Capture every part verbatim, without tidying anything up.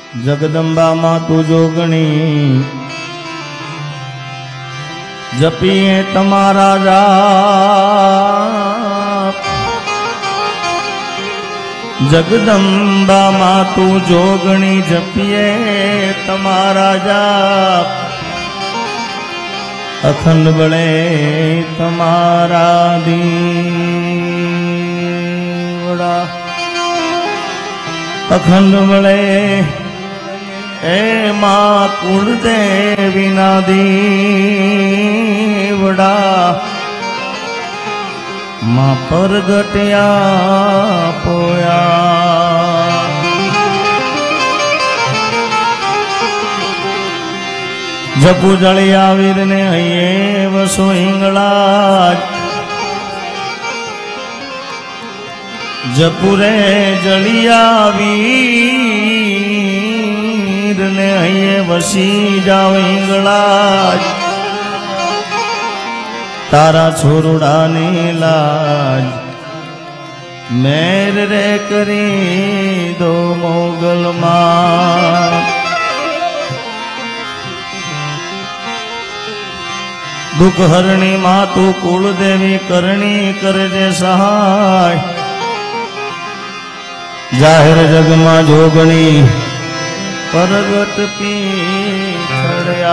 जगदंबा मातु जोगणी जपिए तमारा जाप। जगदंबा मातु जोगणी जपिए तमारा जाप। अखंड बड़े तमारा दीवड़ा। अखंड बड़े ए माँ कुलदेवी ना दीवड़ा। माँ परगटिया पोया। जपू जलिया वीर ने हये वसो हिंगला। जपुरे जलिया वीर ने हये वसी जाओ हिंगला। तारा छोरुड़ा ने लाज मेर रे करी दो मोगल मां। दुख हरणी मातु कुलदेवी करणी करजे सहाय। जाहिर जग मां जोगणी परगट पीछड़या।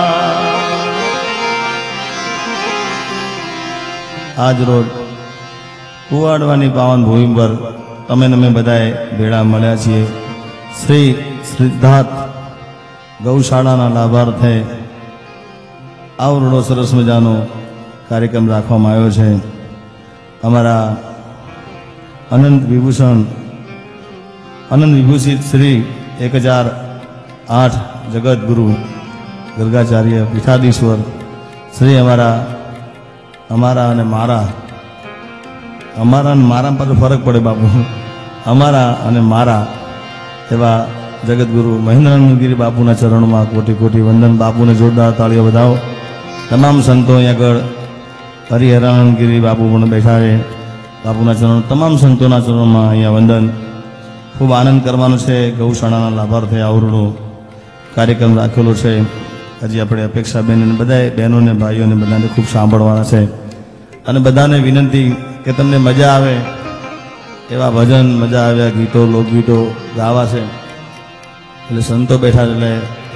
आज रोज कुवाड़वानी पावन भूमि पर तमे ने मैं बधाए भेड़ा मळ्या छीए। श्री सिद्धार्थ गौशाला लाभार्थे आवरણો સરસ મજાનો કાર્યક્રમ રાખવામાં આવ્યો છે। અમારા અનંત વિભૂષણ અનંત વિભૂષિત શ્રી એક હજાર આઠ જગત ગુરુ ગર્ગાચાર્ય પીઠાધીશ્વર શ્રી અમારા અમારા અને મારા અમારા અને મારા પર ફરક પડે બાપુ। અમારા અને મારા એવા જગતગુરુ મહેન્દ્રાનંદગીરી બાપુના ચરણોમાં કોટી કોટી વંદન। બાપુને જોરદાર તાળીઓ બધાવો। તમામ સંતો અહીંયા આગળ હરિહરાનંદગીરી બાપુ પણ બેઠા છે બાપુના ચરણો। તમામ સંતોના ચરણોમાં અહીંયા વંદન। ખૂબ આનંદ કરવાનો છે। ગૌશાળાના લાભાર્થે આવરણો કાર્યક્રમ રાખેલો છે। હજી આપણે અપેક્ષા બેન બધાએ બહેનોને ભાઈઓને બધાને ખૂબ સાંભળવાના છે અને બધાને વિનંતી કે તમને મજા આવે એવા ભજન મજા આવ્યા ગીતો લોકગીતો ગાવા છે। એટલે સંતો બેઠા એટલે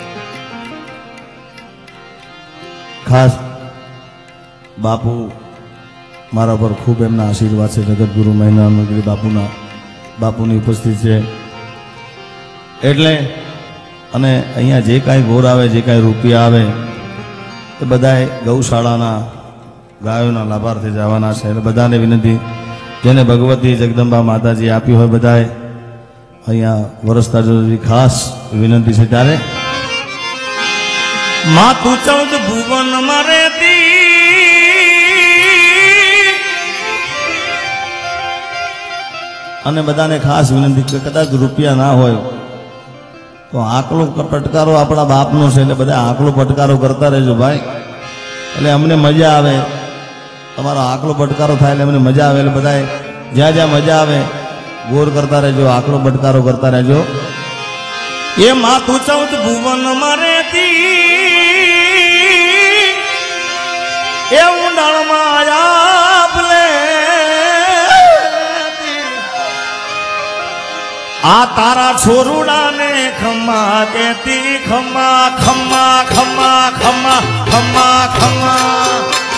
ખાસ બાપુ મારા પર ખૂબ એમના આશીર્વાદ છે। જગતગુરુ મહેન્દ્રાનંદગીરી બાપુના બાપુની ઉપસ્થિત છે એટલે અને અહીંયા જે કાંઈ ગોર આવે જે કાંઈ રૂપિયા આવે એ બધાએ ગૌશાળાના ગાયોના લાભાર્થે જવાના છે। એટલે બધાને વિનંતી જેને ભગવતી જગદંબા માતાજી આપ્યું હોય બધાએ અહીંયા વરસતા જોવી ખાસ વિનંતી છે। ત્યારે માતુ ચૌદ ભુવન મારે અને બધાને ખાસ વિનંતી કે કદાચ રૂપિયા ના હોય તો આકલો પટકારો આપણા બાપનો છે એટલે બધા આકલો પટકારો કરતા રહેજો ભાઈ। એટલે અમને મજા આવે તમારો આકલો પટકારો થાય એટલે અમને મજા આવે। એટલે બધાએ જ્યાં જ્યાં મજા આવે ગોર કરતા રહેજો આકલો પટકારો કરતા રહેજો। એ માતુ ચૌદ ભુવન મારે એ ઊંડાણમાં આપલે આ તારા છોરુડાને ખમ્મા કેતી ખમ્મા ખમ્મા ખમ્મા ખમ્મા ખમ્મા ખમ્મા।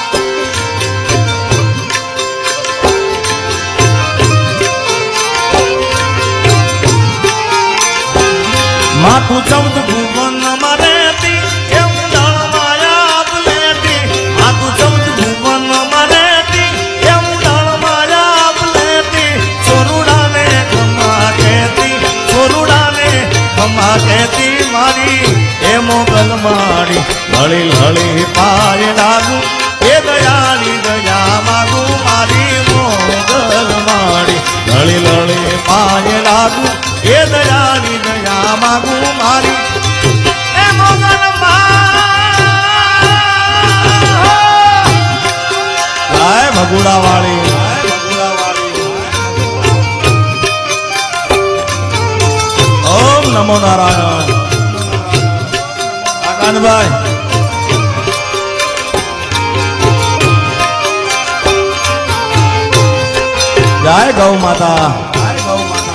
માતું ચૌદ ભુવન મારે એ ઊંડાણમાં આપલેતી। માતું ચૌદ ભુવન મારે એ ઊંડાણમાં આપલેતી। છોરુડાને ખમ્મા કેતી છોરુડાને ખમ્મા કેતી મારી એ મોગલ મારી હળી હળી પાય લાગુ એ દયાની દયા માગુ મારી મોગલ મારી હળી હળી પાય લાગુ એ દયાની દયા માગુ મારી એ મોગલ માય ભગુડા વાળી। नमो नारायण आकान भाई जय गौ माता जय गौ माता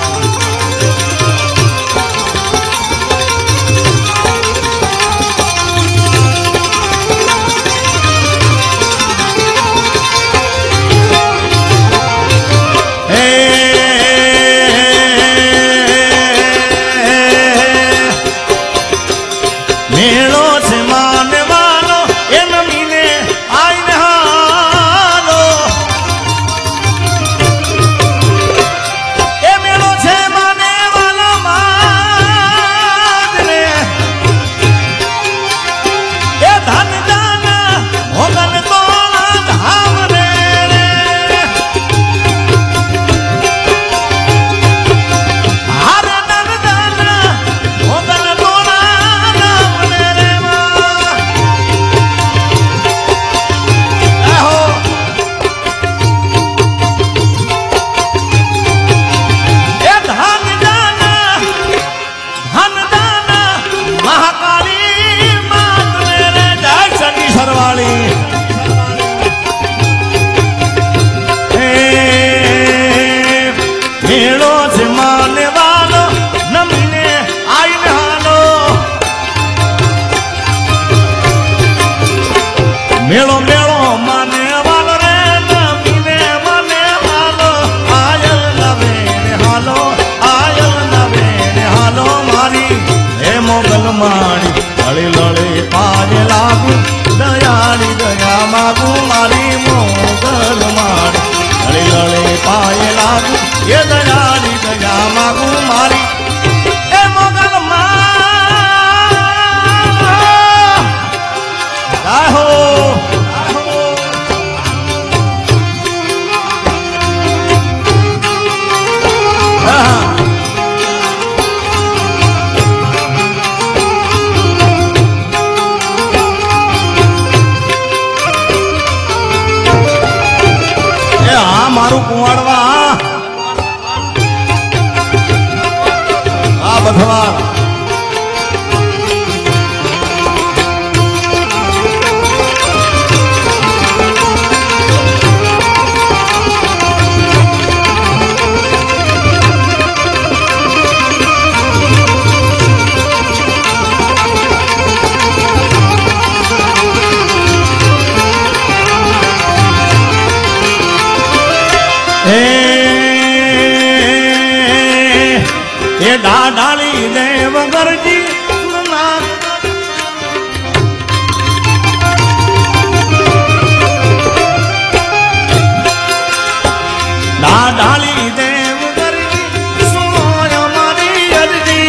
मेलो मेलो माने वालो रे नमीने माने हालो आयल नवेने हालो आयल नवेने हालो मारी हे मोगल मारी लड़ी लड़ी पाज लागू दयाली दया मागू मारी मोगल मारी लड़ी लड़ी पाज लागू ये दयाली दया मागू मारी हे मोगल मारी हो मारू कुंवाड़वा आ बधवा ये डाली देव गरजी डाली देव गरजी सुनो हमारी अर्जी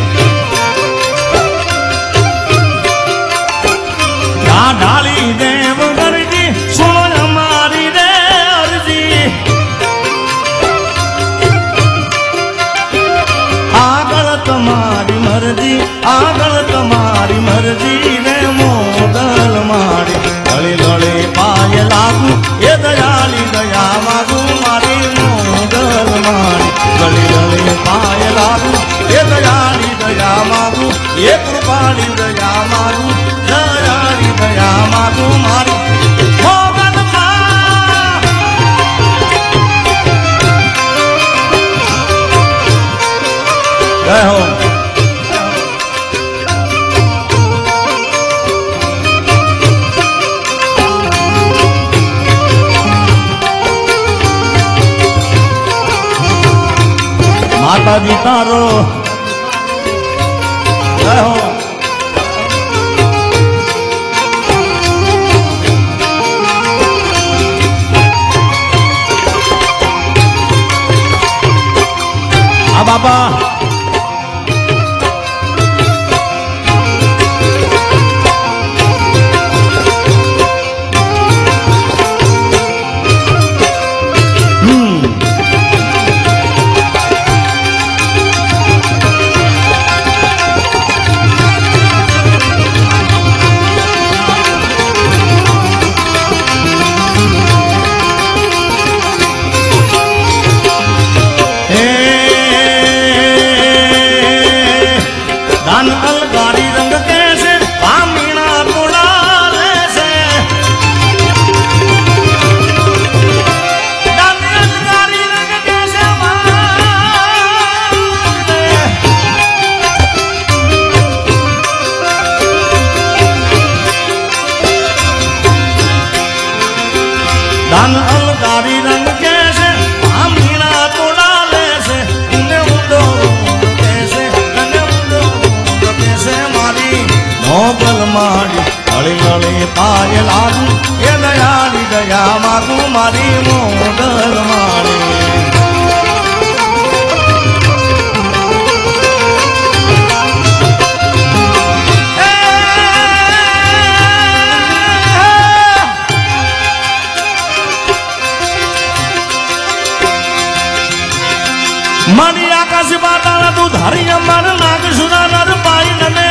डाली देव गरजी सुनो हमारी रे अर्जी तुम्हारी मर्जी आगल तुम्हारी मर्जी रे मोगल मारी लड़ी लड़ी पाय लागू ये दयाली दया मागू मारी मोगल मारी लड़ी लड़ी पाय लागू ये दयाली दया मागू ये कृपाली दया मागू दयाली दया मागू मारी मोगल जय हो माता जी तारो जय हो आ बाबा માગું મારી મોગલ માણી મારી આકાશ પાતાળ તું ધારી અમાર નાગ સુરા નર પાઈ નને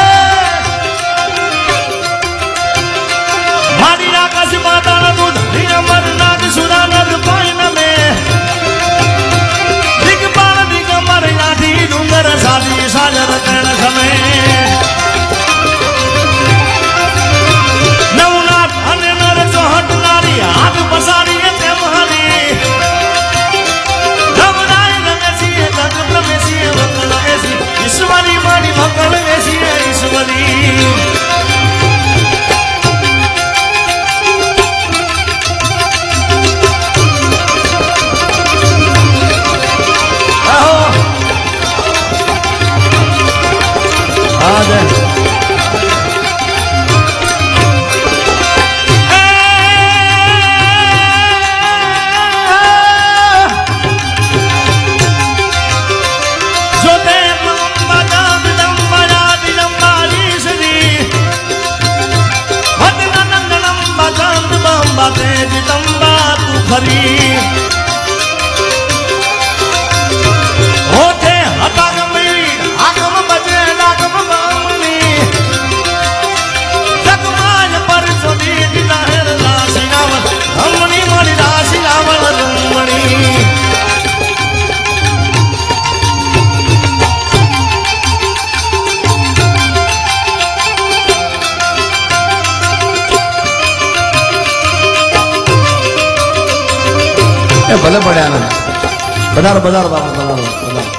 મારી આકાશ પાતાળ તું ધારી અમાર નાગ સુરા નર પાઈ નમે દિગપાળ દિગમર યાદી ડુંગર સાદી સાજર કણ સમે નવનાથ અને નર ચોહટ નારી હાથ પસાડી તેમ હરી ईश्वरी मारी मकल ऐसी है ईश्वरी खरी होते हतागम आगम बजे लागम बामनी जगमाज पर सोदी दिलाहर राशि रावण हमनी मणि राशि रावण रुमणी भले पड़ा ना बधारो बधारो बाबा बधारो बधारो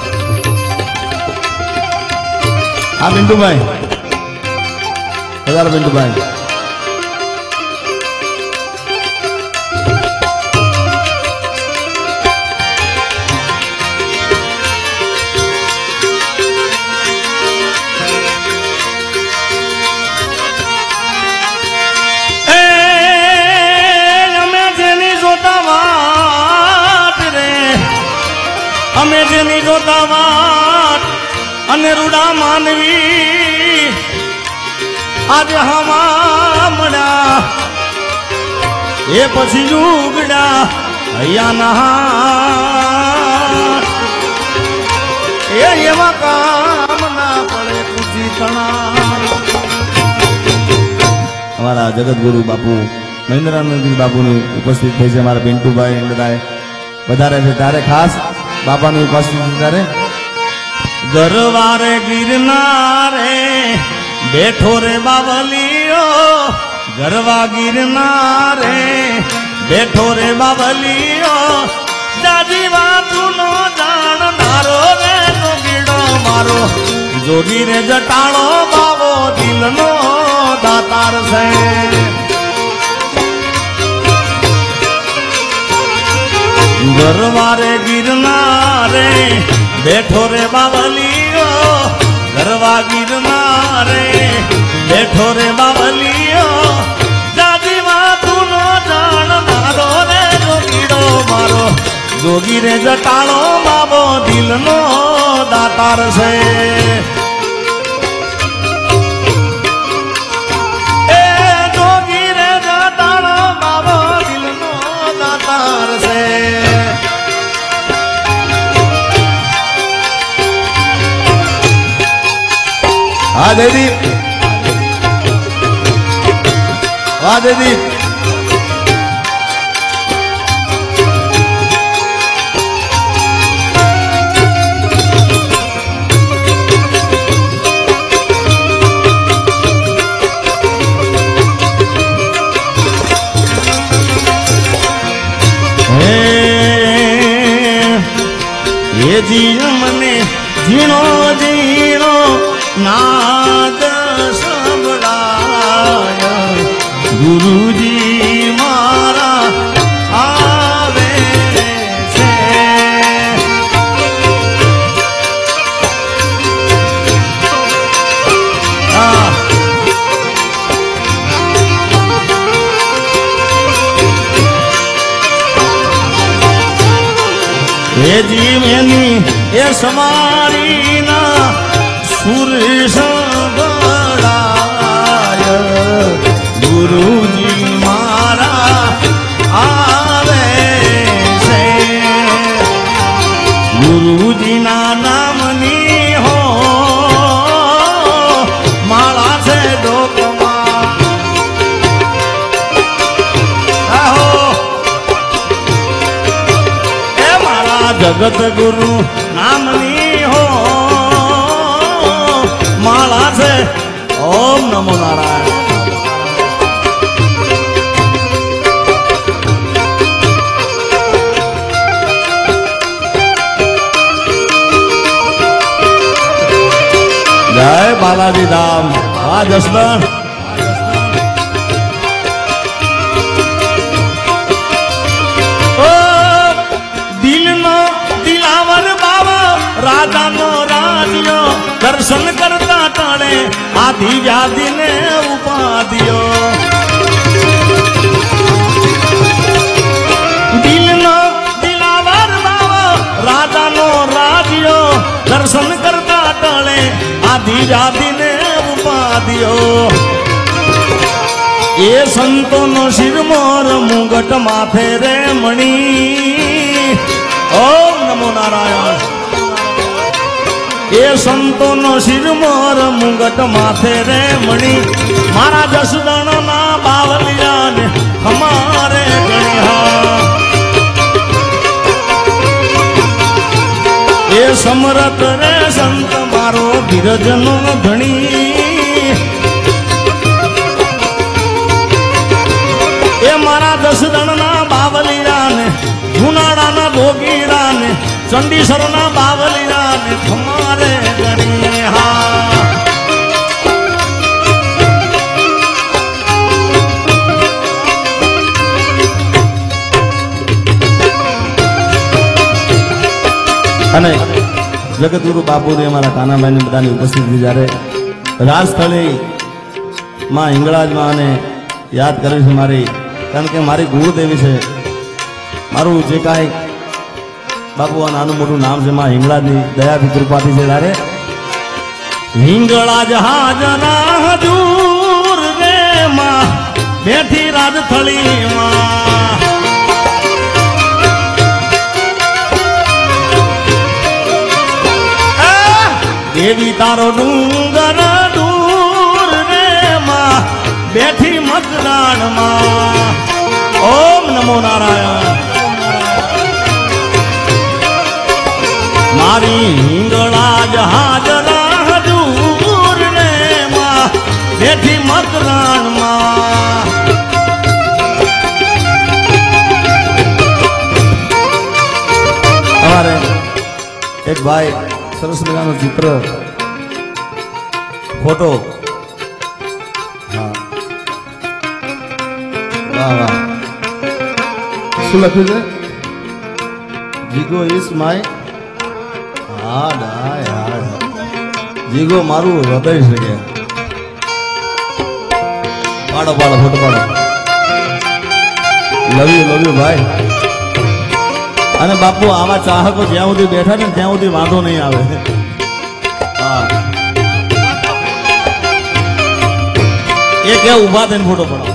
हाँ पिंटू भाई बधारो पिंटू भाई અમે જેની જોતા વાત અને રૂડા માનવી આજે હમા મળ્યા એ પછી જુગડા અહીંયા એ એવા કામ ના પડે ખુશી તણા અમારા જગતગુરુ બાપુ મહેન્દ્રાનંદજી બાપુની ઉપસ્થિત થઈ છે અમારા પિન્ટુભાઈ બધાએ વધારે છે ત્યારે ખાસ बाबा ने उपस्थित करे गरवारे गिरनारे बैठो रे बाबलियो गरवा गिरनारे बैठो रे बाबलियो दादी बातू नो जान नारो रे नो गिड़ो मारो जोगी रे जटाड़ो बाबो दिल नो दातार से गरवारे गिरनारे बैठो रे बाबलियो गरवा गिरनारे बैठो रे बाबलियो दादी बातू नो जान मारो रे जोगीड़ो मारो जोगी रे जटाड़ो बाबो दिल नो दातार से ए जोगी रे जटाड़ो बाबो दिल नो दातार से वाह दीदी वाह दीदी ये जीव मने जीणो जीणो नाद संभळाया गुरुजी मारा आवे छे સમારીના સુર સંભળાય ગુરુજી મારા આવે છે ગુરુજીના નામની હો માળા છે ડોકમાં એ મારા જગત ગુરુ નામની હો માળા છે ઓમ નમો નારાયણ જય બાલાજી ધામ આ જસદણ દિલનો દિલાવર બાવા રાજાનો રાજ્યો દર્શન કરતા ટાણે આધિ વ્યાધિને ઉપાધિયો દિલનો દિલાવર બાવા રાજાનો રાજ્યો દર્શન કરતા ટાણે આધિ વ્યાધિને ઉપાધિયો એ સંતોનો શિરમોર મુગટ માથે રે મણી ઓમ નમો નારાયણ એ સંતોનો શિરમોર મુગટ માથે રે મણી મારા જસદણના બાવલિયાને અમારે ગણ્યા એ સમરથ રે સંત મારો બિરજનો ધણી એ મારા દસદણના બાવલિયાને જુનાડાના ભોગીરાને ચંડીસરના બાવલિયાને તમારે ગણી હા અને જગતગુરુ બાપુજી અમારા કાનાભાઈ બધાની ઉપસ્થિતિ જ્યારે રાજસ્થળી માં હિંગળાજમાં અને યાદ કરે છે મારી કારણ કે મારી ગુરુદેવી છે મારું જે કાંઈ બાપુ આ નાનું મોટું નામ છે માં હિંગળાજની દયાથી કૃપાથી છે ત્યારે હિંગળાજ હાજરા હજૂર રે માં બેઠી રાજસ્થળીમાં દેવી તારો ડુંગર દૂર રે માં બેઠી મતદાનમાં ઓમ નમો નારાયણ મારી હિંગળા જહાજરા દૂર રે માં બેઠી મતદાનમાં અમારે એક ભાઈ સરસ મજાનો ચિત્ર ફોટો હા વાહ વાહ શું લખ્યું છે જીગો ઇસ માય હાડ હાય હાડ જીગો મારું હૃદય છે કે પાડો પાડો ફોટો પાડો લવ યુ લવ યુ ભાઈ અને બાપુ આવા ચાહકો જ્યાં સુધી બેઠા ને ત્યાં સુધી વાંધો નહીં આવે હા એ કે ઉભા થઈને ફોટો પડાવો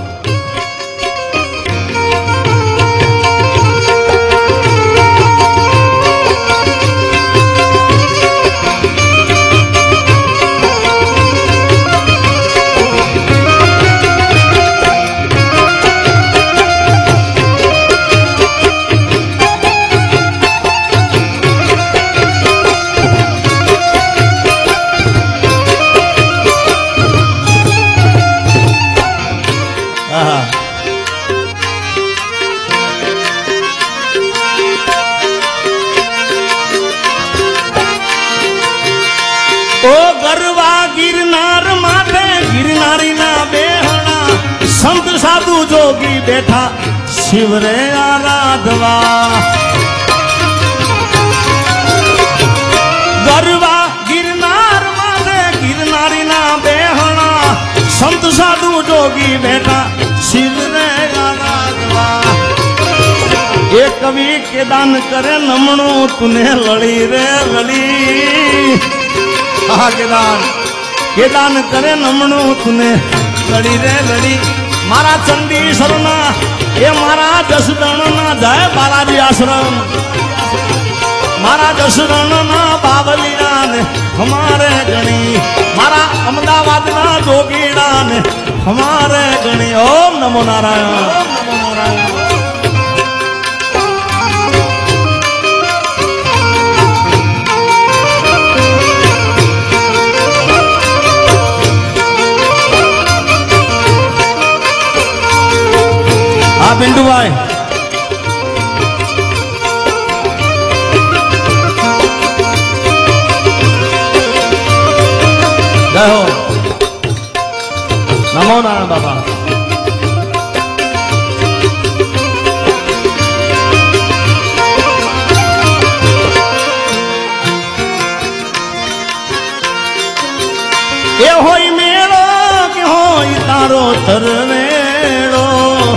સાધુ જોગી બેઠા શિવરે આરાધવા ગરવા ગિરનાર માથે ગિરનારી ના બેહણા સંત સાધુ જોગી બેઠા શિવરે આરાધવા એક कवि के दान करे नमणो तूने लड़ी रे लड़ी हा के दान के दान करे नमणो तूने लड़ी रे लड़ी मारा चंडी शरणा ये मारा जसदण ना जाए बालाजी आश्रम मारा जसदण ना बावलिया ने हमारे गणी मारा अहमदाबाद ना जोगीड़ा ने हमारे गणी ओम नमो नारायण ओम नमो नारायण हाँ पिंटू भाई जय हो नमो नारायण बाबा ये होई मेलो कि होई तारो तरवेड़ो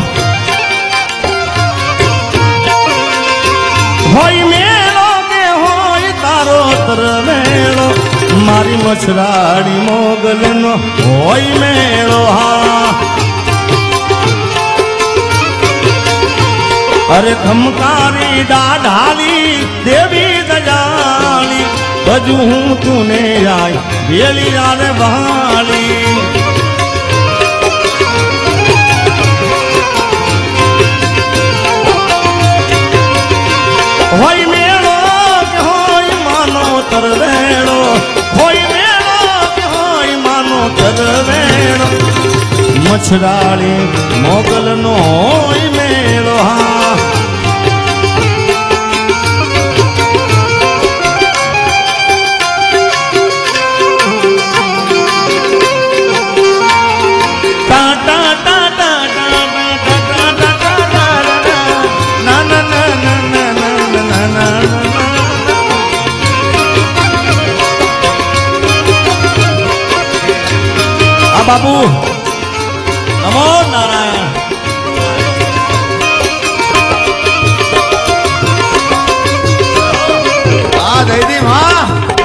होई मेलो के होई तारो तरवेड़ो मारी मछराड़ी मोगल नो होई मेलो हाँ अरे खमकारी डाढ़ाली देवी दजाली बजू हूँ तूने आई बेली यार बहाली होई मेलो के होई मानो तरवेड़ो होई मेलो के होई मानो तरवेड़ो मछराड़ी मोगल नो होई मेलो हाँ टा टा टा टा टा टा टा टा ना ना ना ना ना आ बाबू नमो नारायण आ जयदीप हाँ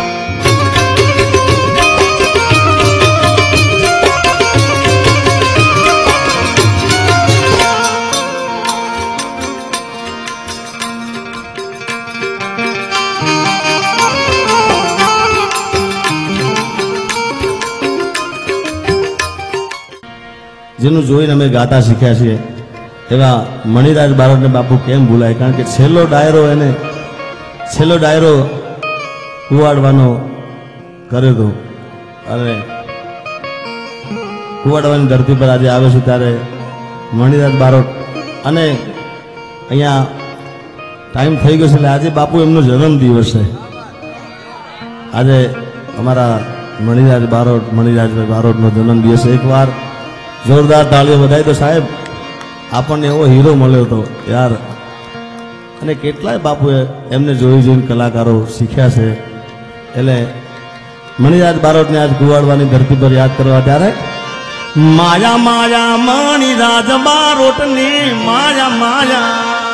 જેનું જોઈને અમે ગાતા શીખ્યા છીએ એવા મણિરાજ બારોટને બાપુ કેમ ભૂલાય કારણ કે છેલ્લો ડાયરો એને છેલ્લો ડાયરો કુવાડવાનો કર્યો હતો અને કુવાડવાની ધરતી પર આજે આવે છે ત્યારે મણિરાજ બારોટ અને અહીંયા ટાઈમ થઈ ગયો છે એટલે આજે બાપુ એમનો જન્મદિવસ છે આજે અમારા મણિરાજ બારોટ મણિરાજભાઈ બારોટનો જન્મદિવસ એકવાર જોરદાર તાળીઓ બધાય તો સાહેબ આપણને એવો હીરો મળ્યો હતો યાર અને કેટલાય બાપુએ એમને જોઈ જોઈને કલાકારો શીખ્યા છે એટલે મણિરાજ બારોટને આજ કુવાડવાની ધરતી પર યાદ કરવા ત્યારે માયા માયા મણિરાજ બારોટની માયા માયા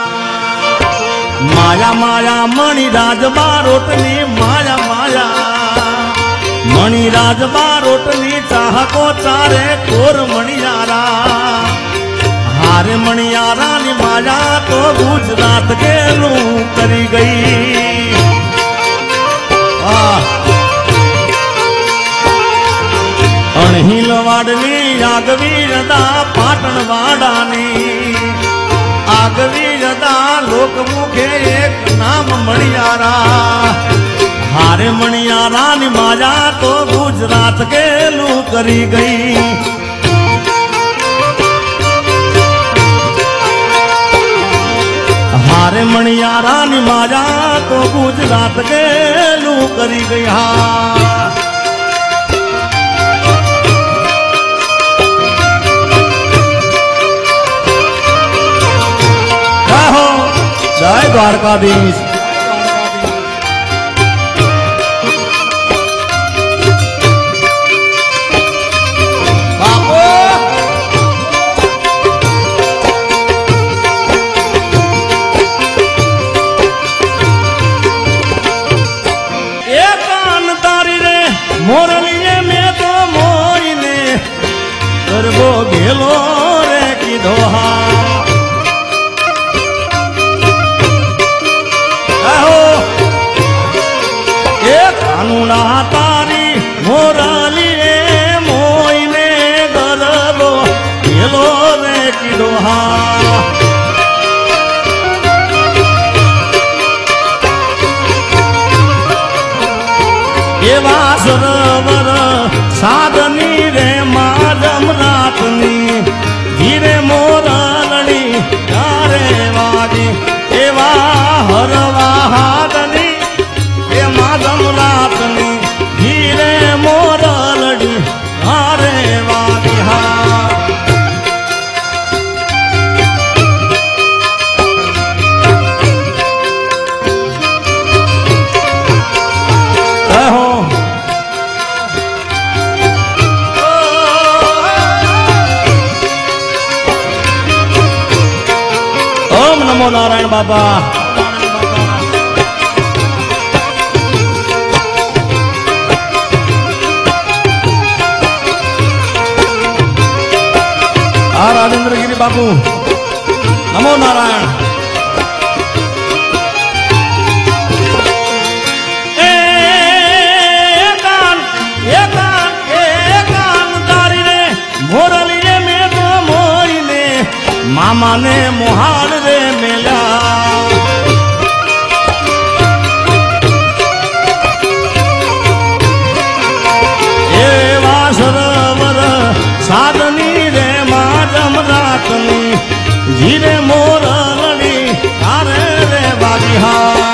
માયા માયા મણિરાજ બારોટની માયા માયા मणिराज बारोटनी चाहको चारे कोर मणियारा हारे मणियारा नी माया तो गुजरात के लू करी गई अणहिल वाडनी आगवी रदा पाटण वाडानी आगवी रदा लोक मुखे एक नाम मणियारा हारे मणियारा नी माया तो गुजरात के लू करी गई हारे मणियारा नी माया तो गुजरात के लू करी गई हाँ जय द्वारकाधीश ગરબો ઘેલો રે કીધો હા એ કાનુડા તારી મોરાલી રે મોઈને ગરબો ઘેલો રે કીધો હા એવા સરોવર સાધની રે માધમ રાતની ધીરે મોરલડી તારે વાજી એવા હરવા હાદની એ માધમ રાતની ધીરે મોરલડી તારે વાજી હા નમો નારાયણ બાબા આ રાજેન્દ્રગીરી બાપુ નમો નારાયણ એ કાન એ કાન એ કાન તારી રે મોરલી રે મે તો મોઈને મામાને મોહાડ રે મેલા એવા સરોવર સાધની રે માધમ રાતની જીરે મોરલડી તારે રે બાજી હા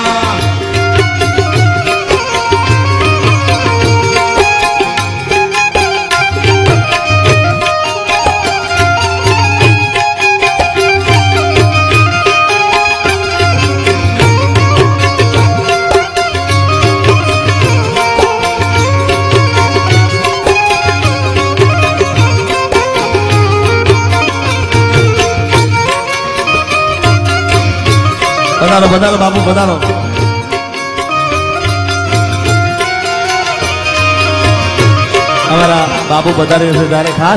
પધારો પધારો બાપુ પધારો અમારા બાપુ પધારે છે ત્યારે ખાસ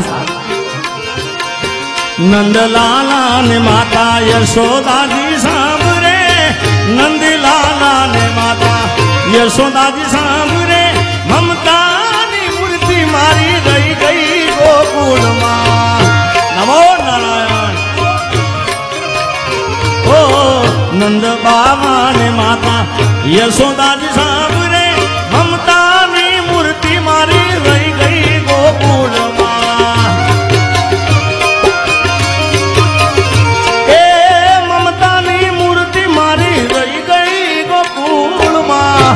નંદલાલા ને માતા યશોદાજી સાંભળે નંદલાલા ને માતા યશોદાજી સાંભળે મમતાની મૂર્તિ મારી રહી ગઈ ગોકુળમાં નમો નારાયણ ઓ નંદ બાબા ને માતા યશોદાજી સાંભળે મમતાની મૂર્તિ મારી રહી ગઈ ગોકુળમાં એ મમતાની મૂર્તિ મારી રહી ગઈ ગોકુળમાં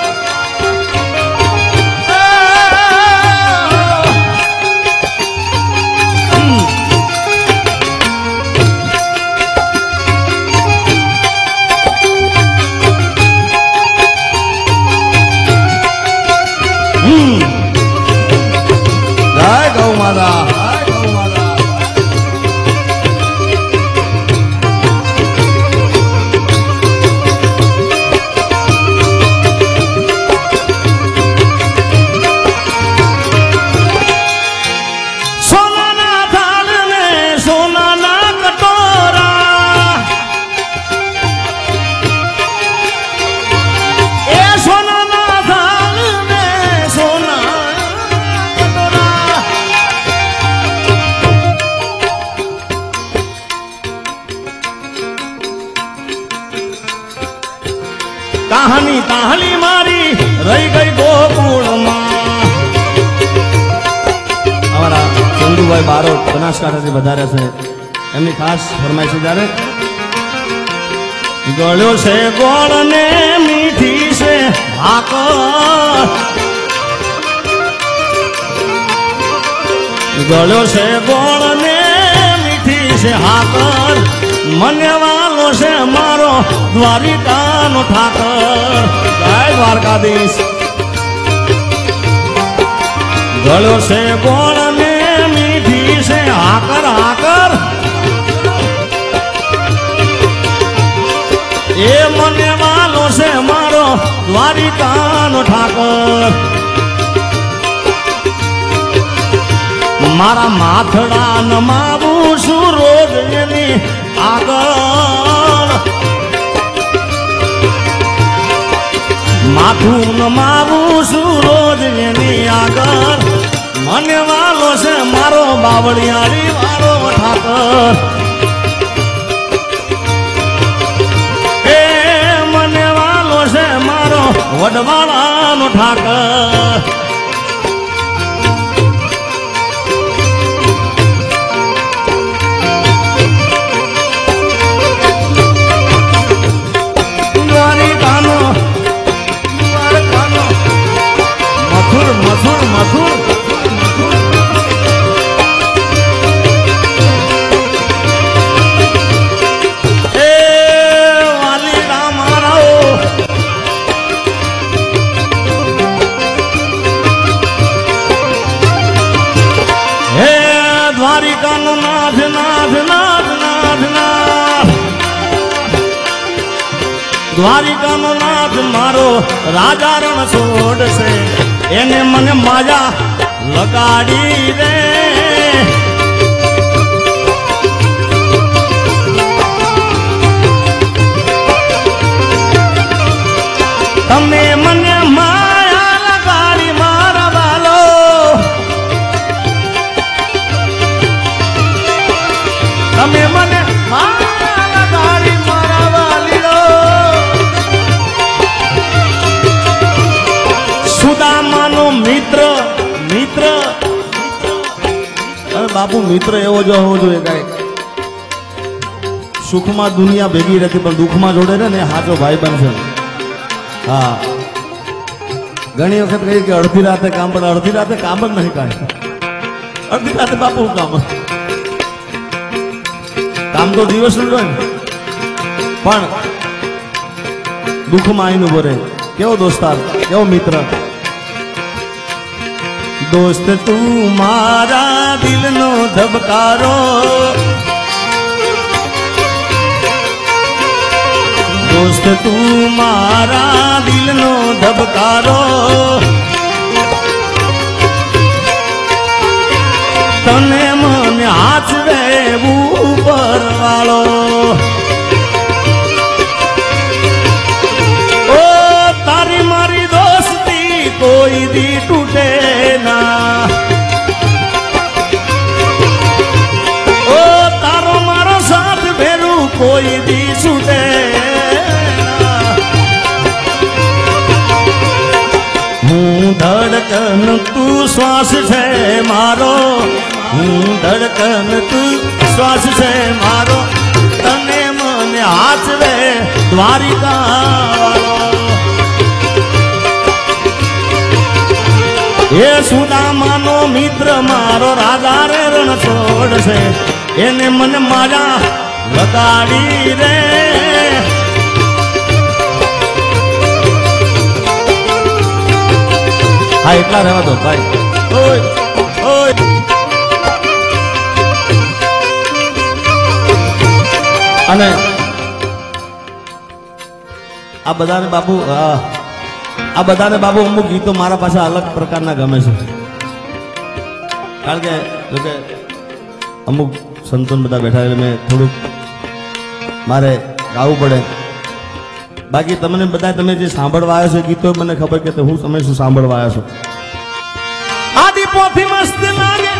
જય ગૌ માતા જય ગૌ માતા સોનાના થાળ ને સોનાના કટોરા એ સોનાના થાળ ને સોના કહાની તાહલી મારી રહી ગઈ ગોકુળમાં અમારા ચંદુભાઈ બારોટ બનાસકાંઠાથી વધારે છે એમની ખાસ ફરમાઈશ જ્યારે ગળ્યો છે ગોળ ને મીઠી છે ભાકર ગળ્યો છે ગોળ ને મીઠી છે હાકર મને વાલો છે મારો દ્વારિકાનો ઠાકર જય દ્વારકાધીશ ગળ્યો છે ગોળ ને મીઠી છે હાકર હાકર એ મને વાલો છે મારો દ્વારિકાનો ઠાકર मारा माथड़ा नमावू शू रोज एनी आगळ माथू नमावू शू रोज एनी आगळ मने वालो से मारो बावळियाड़ी वालो ठाकर ए मने वालो से मारो वडवाळानो ठाकर मधुर मधुर ए वाली राम राओ हे द्वारिका नो नाथ नाथ नाथ नाथ नाथ द्वारिका नो नाथ मारो राजा रण छोड़ से एने मन माया लगाड़ी रे तमे मन माया लगाड़ी मारा वालो तमे मन माया लगाड़ी मारा वाली लो सुदामानो मित्र मित्र बापू मित्र एवो जो होवो जोईए काई सुख में दुनिया भेगी रहती पण दुख में जोड़े ने हाचो भाई बनशे हाँ घणी वखत कही कि अर्धी राते काम पण अर्धी राते काम ज नहीं काई अर्धी राते बापू काम काम तो दिवस नु होय पण दुख में आईने उभो रहे केवो दोस्तार केवो मित्र दोस्त तू मारा दिल नो धबकारो दोस्त तू मारा दिल नो धबकारो तने मन हाथ वे ऊपर वालो ओ तारी मारी दोस्ती कोई दी टूटे ना ओ तारो मारो साथ भेरू कोई दी छूटे ना हूँ धड़कन तू श्वास छे मारो हूँ धड़कन तू श्वास छे मारो तने मन हाथ वे द्वारिका ये सुदामानो मित्र मारो राजा रे रण छोड़ से एने मन माया लगाड़ी रे हाँ इतना रहवा दो भाई ओए ओए अने आ बधाने बाबू आ बधाने बाबू अमुक गीतो मारा पाछा अलग प्रकारना गमे छे कारण के जो के अमुक संतोन बधा बैठा है मैं थोड़ू मारे गावू पड़े बाकी तमने बताए तमे जे सांभळवा आव्या छो गीतो मने खबर के तो हूँ समय शुं सांभळवा आव्या छो आदि पोथी मस्त लागे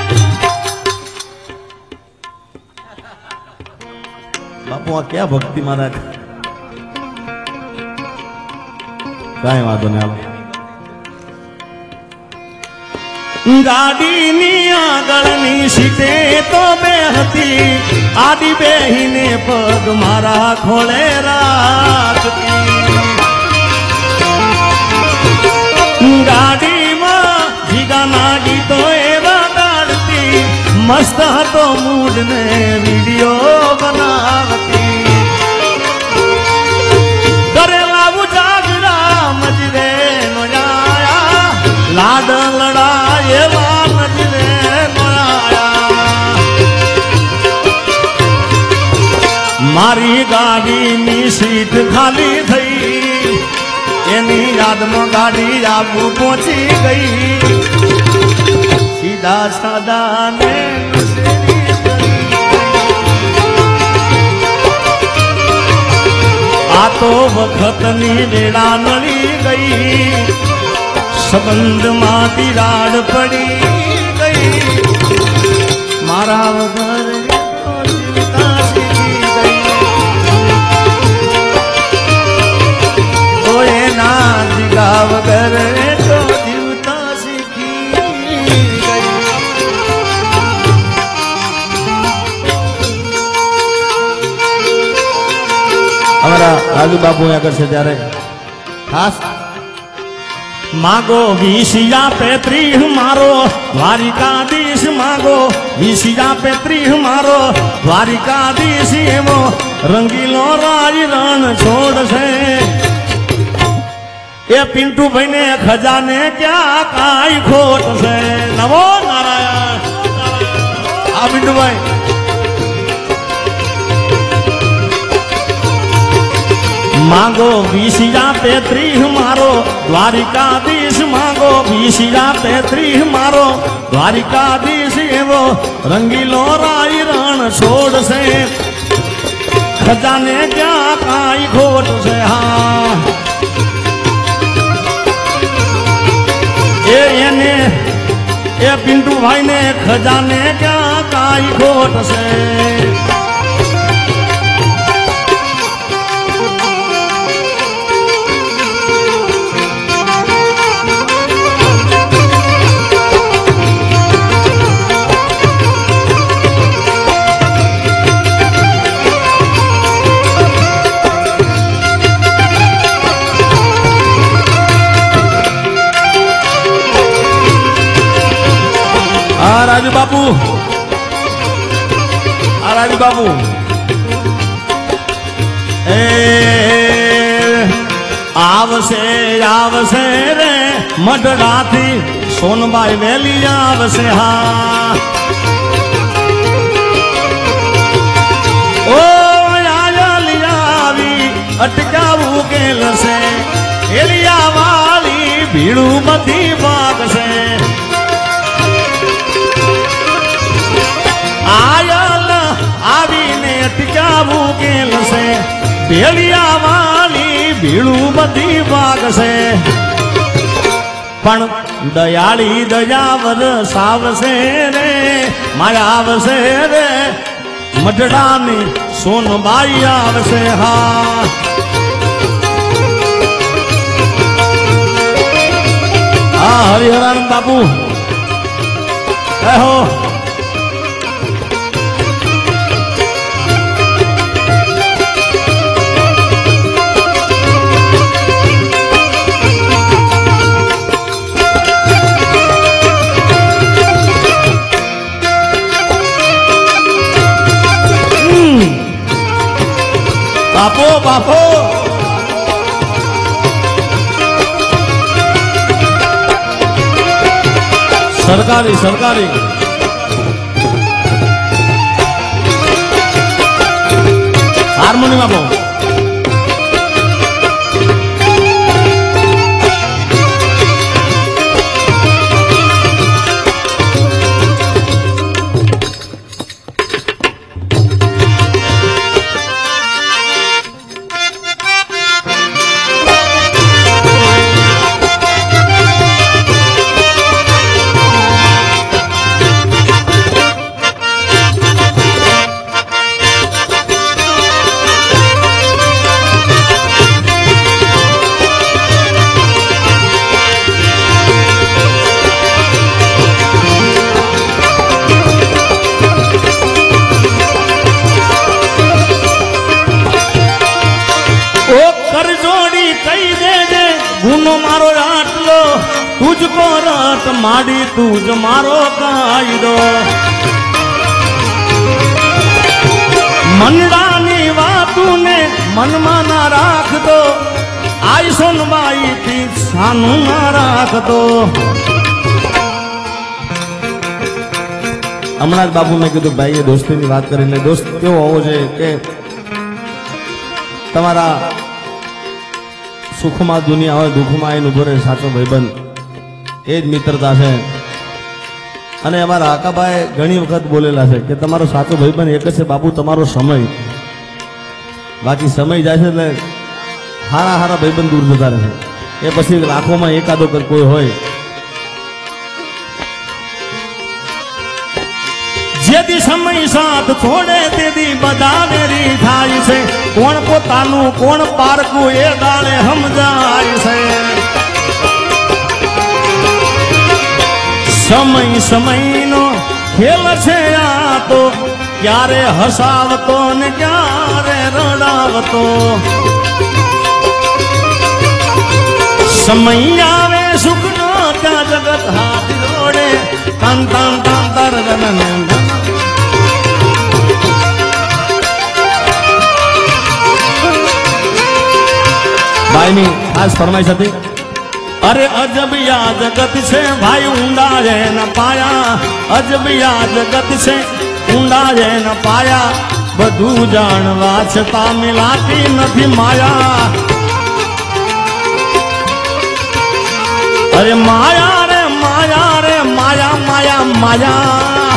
बापू आ क्या भक्ति मारा काई वादो ने आलो गाड़ी नी आगळनी सीटे तो बेहती आदि बेहीने पग मारा खोले राखती गाड़ी में जीगाना गीतो एवा गाड़ती मस्त हतो मूड ने वीडियो बनावती लाड लड़ाए नजरे नया मारी गाड़ी नी सीट खाली थई एनी याद में गाड़ी आबू पहुंची गई सीट સીધા સાદા ને આ તો વખતની વેળા નડી ગઈ, સંબંધમાં તિરાડ પડી ગઈ, મારા વગર તો એના જીગા વગર તો જીવતા શીખી ગઈ. અમારા રાજુ બાપુ અહીંયા કરશે ત્યારે ખાસ માગો વિશિયા પેત્રીહ મારો દ્વારિકાધીશ, માગો વિશિયા પેત્રીહ મારો દ્વારિકાધીશ, એવો રંગીલો રાજ રણ છોડશે. એ પિન્ટુ ભાઈ ને ખજાને ક્યાં કાઈ ખોટ છે. નવો નારાયણ. આ પિન્ટુ ભાઈ मांगो विशिया पैतृह मारो द्वारिकाधीश, मांगो विशिया पैतृह मारो द्वारिकाधीश, एवो रंगीलो राय रण छोड़ से खजाने क्या काई खोट से. हाँ ए एने ए पिंटू भाई ने खजाने क्या काई खोट से. राजू बापू, आ राजू बापू ए आवसे आवसे रे मडराथी सोनबाई वेली आवसे. हाँ ओ आयाली अटकावू केल से एलिया वाली भीड़ू बधी बाग से. आयल आवीने अटकावू केल से भेड़िया वाली भीड़ू बधी बाग से. पण दयाड़ी दयावर सावसे रे मायावसे रे मडरानी सोनबाई आवसे. हाँ हाँ हरिहरान बाबू हो बापो बापो सरकारी सरकारी हारमोनियम बापो. गुनो मारो आटलो तुझको रात माड़ी तुझ मारो कायदो. मनडानी वातू ने मन में ना राख दो, आई सोनबाई थी सानू ना राख दो. हमणा बाबू ने कीधुं भाई दोस्ती की बात करी. दोस्त केवो होवो जोईए के तमारा सुख में दुनिया हो दुख में आईने उभो रहे साचो भाईबंध ए ज मित्रता है. અને અમારા આકાભાઈ ઘણી વખત બોલેલા છે કે તમારો સાચો ભાઈબંધ એક જ છે બાપુ, તમારો સમય. બાકી સમય જાય છે એટલે હારા હારા ભાઈબંધ દૂર જતા રહે છે. એ પછી લાખોમાં એકાદો કોઈ હોય. જેથી સમય સાથ છોડે તેથી બધા વેરી થાય છે. કોણ પોતાનું કોણ પારકું એ દાડે સમજાય છે. સમય સમયનો ખેલ છે આ તો, ક્યારે હસાવતો ને ક્યારે રડાવતો. સમય આવે સુખનો ત્યાં જગત હાથ જોડે. તન તન તન તર રન ભાઈની આજ ફરમાઈશ હતી. અરે અજબિયા જગત છે ભાઈ ઊંડા છે ન પાયા. અજબિયા જગત છે ઊંડા છે ન પાયા. બધું જાણવા છતાં મિલાતી નથી માયા. અરે માયા રે માયા રે માયા માયા માયા.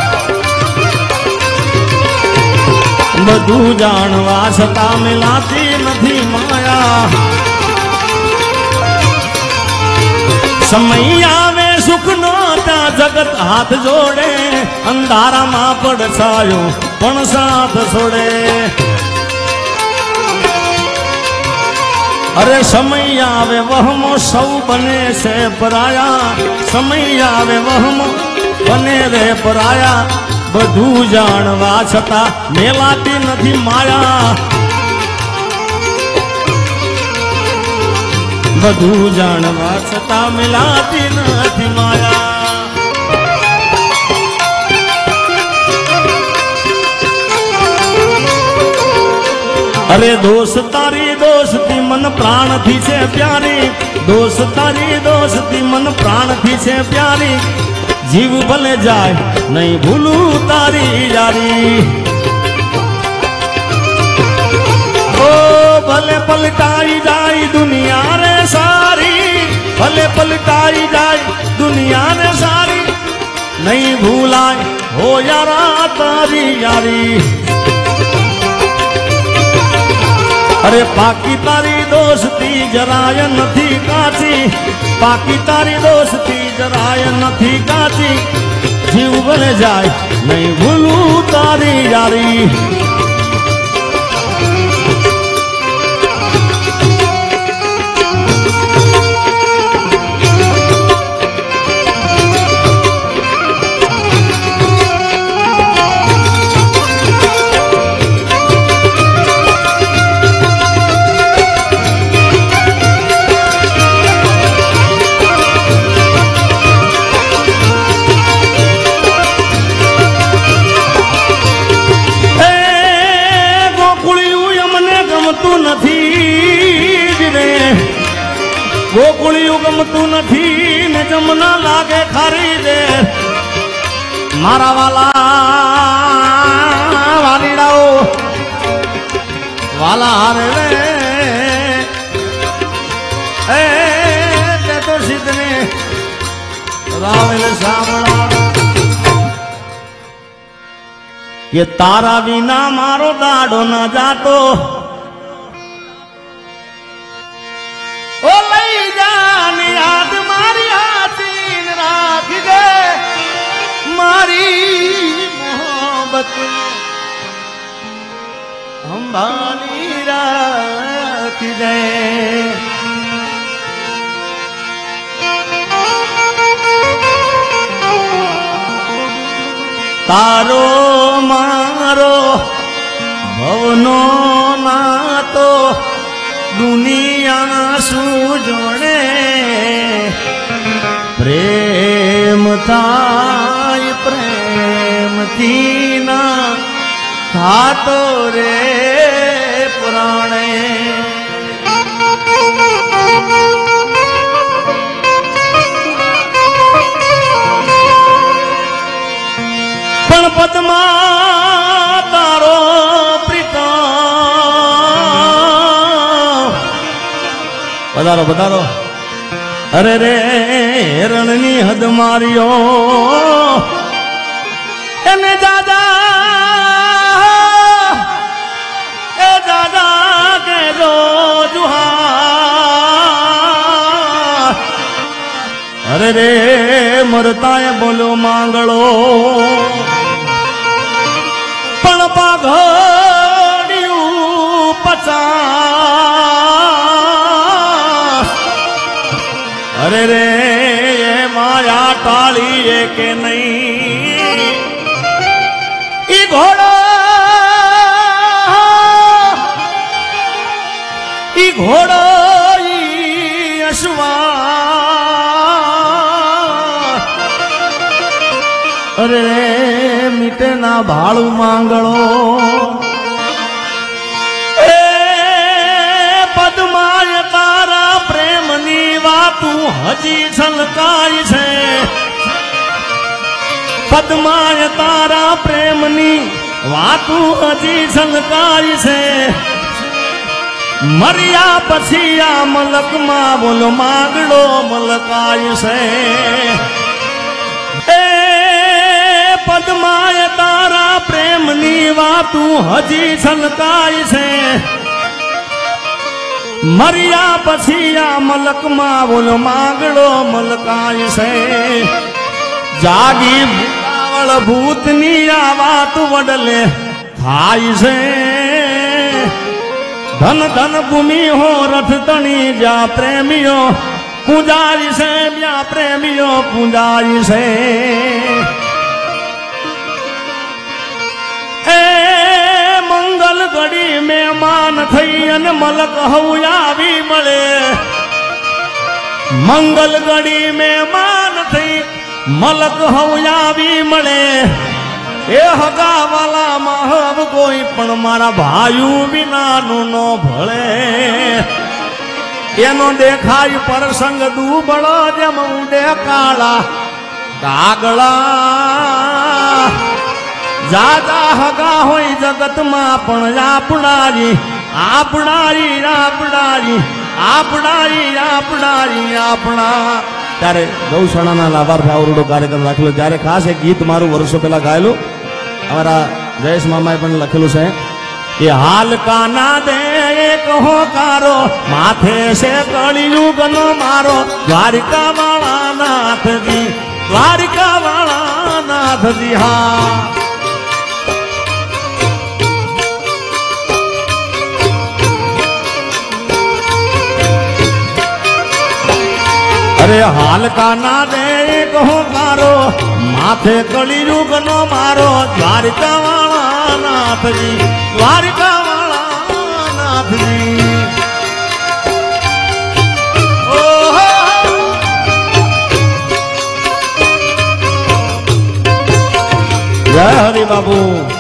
બધું જાણવા છતાં મિલાતી નથી માયા. સમય આવે સુખનો ત્યાં જગત હાથ જોડે. અંધારામાં પડછાયો પણ સાથ છોડે. અરે સમય આવે વહમો સૌ બને છે પરાયા. સમય આવે વહમો બને રે પરાયા. બધું જાણવા છતાં મેલાતી નથી માયા. બધું જાણવા છતાં મિલાતી નથી માયા. અરે દોસ્ત તારી દોસ્તી મન પ્રાણથી છે પ્યારી. દોસ્ત તારી દોસ્તી મન પ્રાણથી છે પ્યારી. જીવ ભલે જાય નહીં ભૂલું તારી યારી. ઓ ભલે પલટાઈ જાય દુનિયા રે સારી. ભલે પલટાઈ જાય દુનિયા રે સારી. નહીં ભૂલાય હો યારા તારી યારી. અરે પાકી તારી દોસ્તી જરાય નથી કાચી. પાકી તારી દોસ્તી જરાય નથી કાચી. જીવ ભલે જાય નહીં ભૂલું તારી યારી. ગોકુળિયું ગમતું નથી ને જમના લાગે ખારી દે. મારા વાલા વાલીડાઓ વાલા હારે રે એ તે તો સિદ્ધને રાવેલ સાંભળા. કે તારા વિના મારો દાડો ના જાતો. ઓ લઈ જાની યાદ મારી હાથીન રાખી દે. મારી મોહબ્બત સંભાળી રાખી દે. તારો મારો ભવનો નાતો દુનિયા શું જોડે. પ્રેમ થાય પ્રેમથી ના થાતો રે પુરાણે. પણ પદમાં તારો પધારો પધારો. અરે રે રણની હદ માર્યો अरे रे मरताए बोलो मांगलो पण पाघड़ियों पचास। अरे रे ये माया टाली है के नहीं ई घोड़ा ई घोड़ा ई अश्वा। अरे रे मीटे ना भाड़ू मांगलो ए पद्माय तारा प्रेमनी वातू हजी छलकाई छे। पद्माय तारा प्रेमनी वातू हजी छलकाई छे। मरिया पछिया मलक मा बोलो मांगलो मलकाई छे। पद्माय तारा प्रेमनी वातू हजी छलकाई छे। मरिया पछिया मलक मा बोलो मांगलो मलकाई छे। जागी भूतावल भूतनी आ वात वडले थाई छे। धन धन भूमि हो रथ तणी जा प्रेमियो पूजाई से ब्या प्रेमियो पूजाई से। मंगल घड़ी मेहमान थई अन मलक हवयावी मळे। मंगल घड़ी मेहमान थई मलक हवयावी मळे। ए हगा वाला महब कोई पण मारा भायू बिना नु नो भळे। एनो देखाय परसंग दूबळो जेम उडे काळा कागळा। जादा हगा होई जगत में पण आपणारी आपणारी आपणारी आपणारी आपणारी आपणा। त्यारे गौशाळाना लाभार्थी आवडो कार्यक्रम राखेलो त्यारे खास एक गीत मारू वर्षो पहला गायेलू अमरा जयेश मामाए पण लखेलू छे कि हाल काना दे एक होकारो माथे से कलियुग नो मारो। द्वारिका वाला नाथ जी द्वारिका वाला नाथ जी। हाँ अरे हाल का ना दे कहो मारो माथे कलियुग नो मारो। द्वारिका वाला नाथ जी द्वारिका वाला नाथ जी। ओ जय हरि बाबू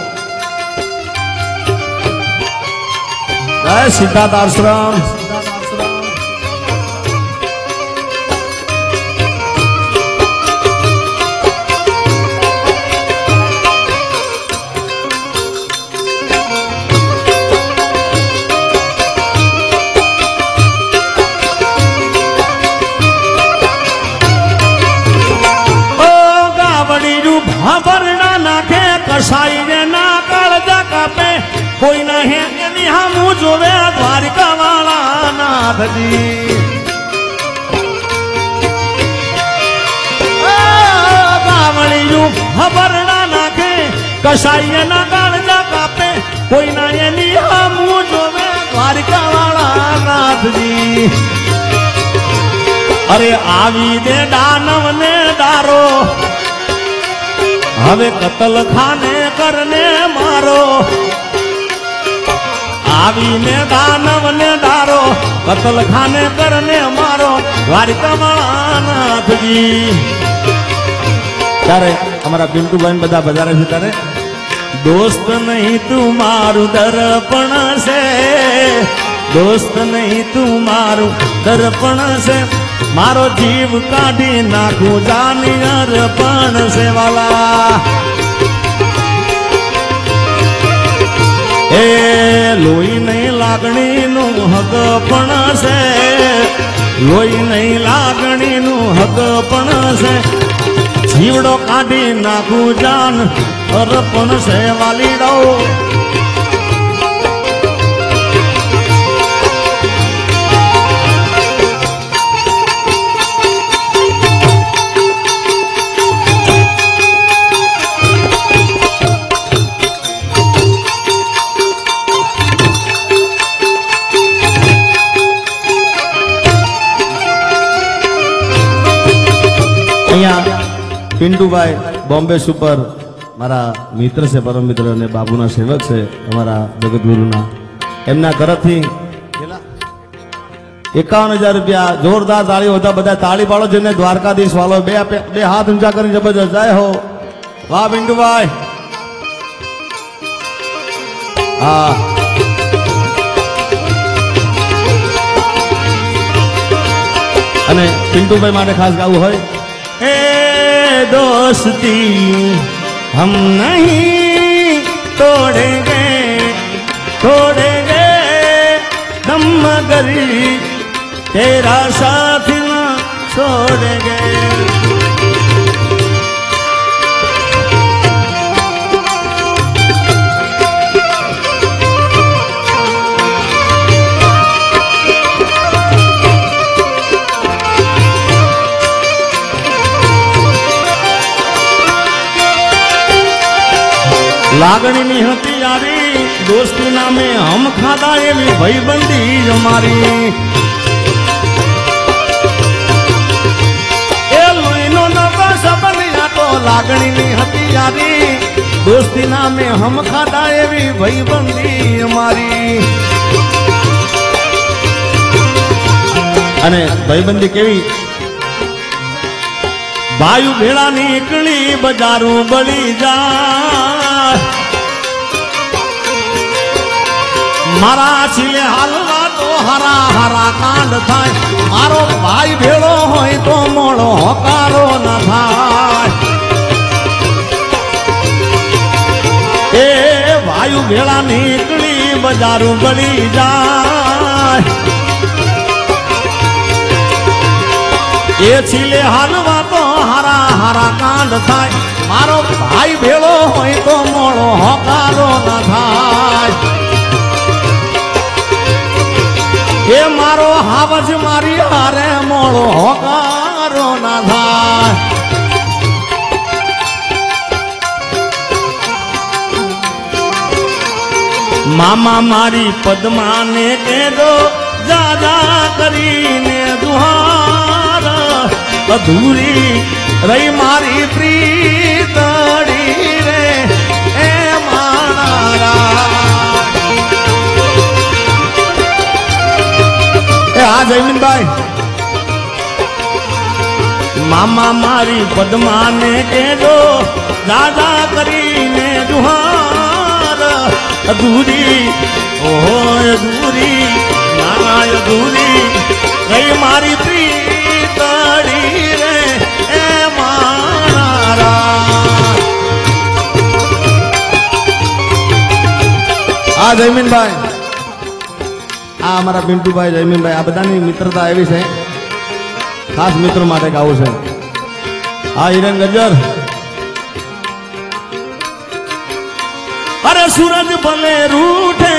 जय सिद्धार्थ आश्रम। कसाई रे ना कालजा कापे कोई ना है हमू जोवे द्वारिका वाला नाथ जी। गावड़ी यू खबर ना नाखे कसाई ना कालजा कापे कोई ना है हमू जोवे द्वारिका वाला नाथ जी। अरे आवी दे दानव ने डारो हमें कत्ल खाने करने मारो। आवी ने दानव ने डारो कत्ल खाने करने मारो। द्वारिका वाला नाथ जी। तारे हमारा पिंटू बहन बदा बजारे से तारे दोस्त नहीं तुम्हारू दर्पण से दोस्त नहीं तुम्हारू दर्पण से मारो जीव काढ़ी नाखू जानी अर्पण से वाला। ए लोई नहीं लागणी नु हकपण से लोई नहीं लागणी नु हकपण से जीवड़ो काढ़ी नाखू जान अर्पण से वाली डो। पिंटू भाई बॉम्बे सुपर मारा मित्र से परम मित्र ने बाबूना सेवक से हमारा जगत गुरुना एमना तरफथी एकावन हजार रुपया जोरदार ताड़ी होता बता ताड़ी पाड़ो जिन्हें द्वारकाधीश वालों बे बे हाथ ऊंचा कर जबरदस्त जय हो वाह पिंटू भाई हाँ अने पिंटू भाई माटे खास गाવું હોય ए दोस्ती हम नहीं तोड़ेंगे तोड़ेंगे दम मगर तेरा साथ ना छोड़ेंगे लागणी नी हती यारी दोस्ती नामे हम खादा एवी भाईबंदी हमारी ए लुईनो नवा सबनिया तो लागणी नी हती यारी दोस्ती नामे हम खादा एवी भाईबंदी हमारी अने भाईबंदी केवी बायु भेड़ा निकली बजारू बड़ी जा मारा छिले हालवा तो हरा हरा कांड थाय मारो भाई भेड़ो होय तो मोड़ो हकारो न थाय ए वायु भेड़ा निकली बजारू बड़ी जाय ए छिले हालवा तो हरा हरा कांड थाय मारो भाई भेड़ो होय तो मोड़ो हकारो न थाय ए मारो हावज मारी हारे मोड़ो होकारो ना थाय मामा मारी पद्मा ने के दो जा जा करीने दुहार अधूरी रही मारी प्रीतड़ी रे ए मानारा आ जयमीन भाई मामा मारी पद्मा ने के दो दादा करीने दुहार अधूरी ओहो अधूरी नाना अधूरी कई मारी प्रीतड़ी रे ए मानारा आ जयमीन भाई आ हमारा पिंटू भाई जयमीन भाई आ बधानी मित्रता एवी है खास मित्रों माटे गावुं छे आ हिरन गजर अरे सूरज भले रूठे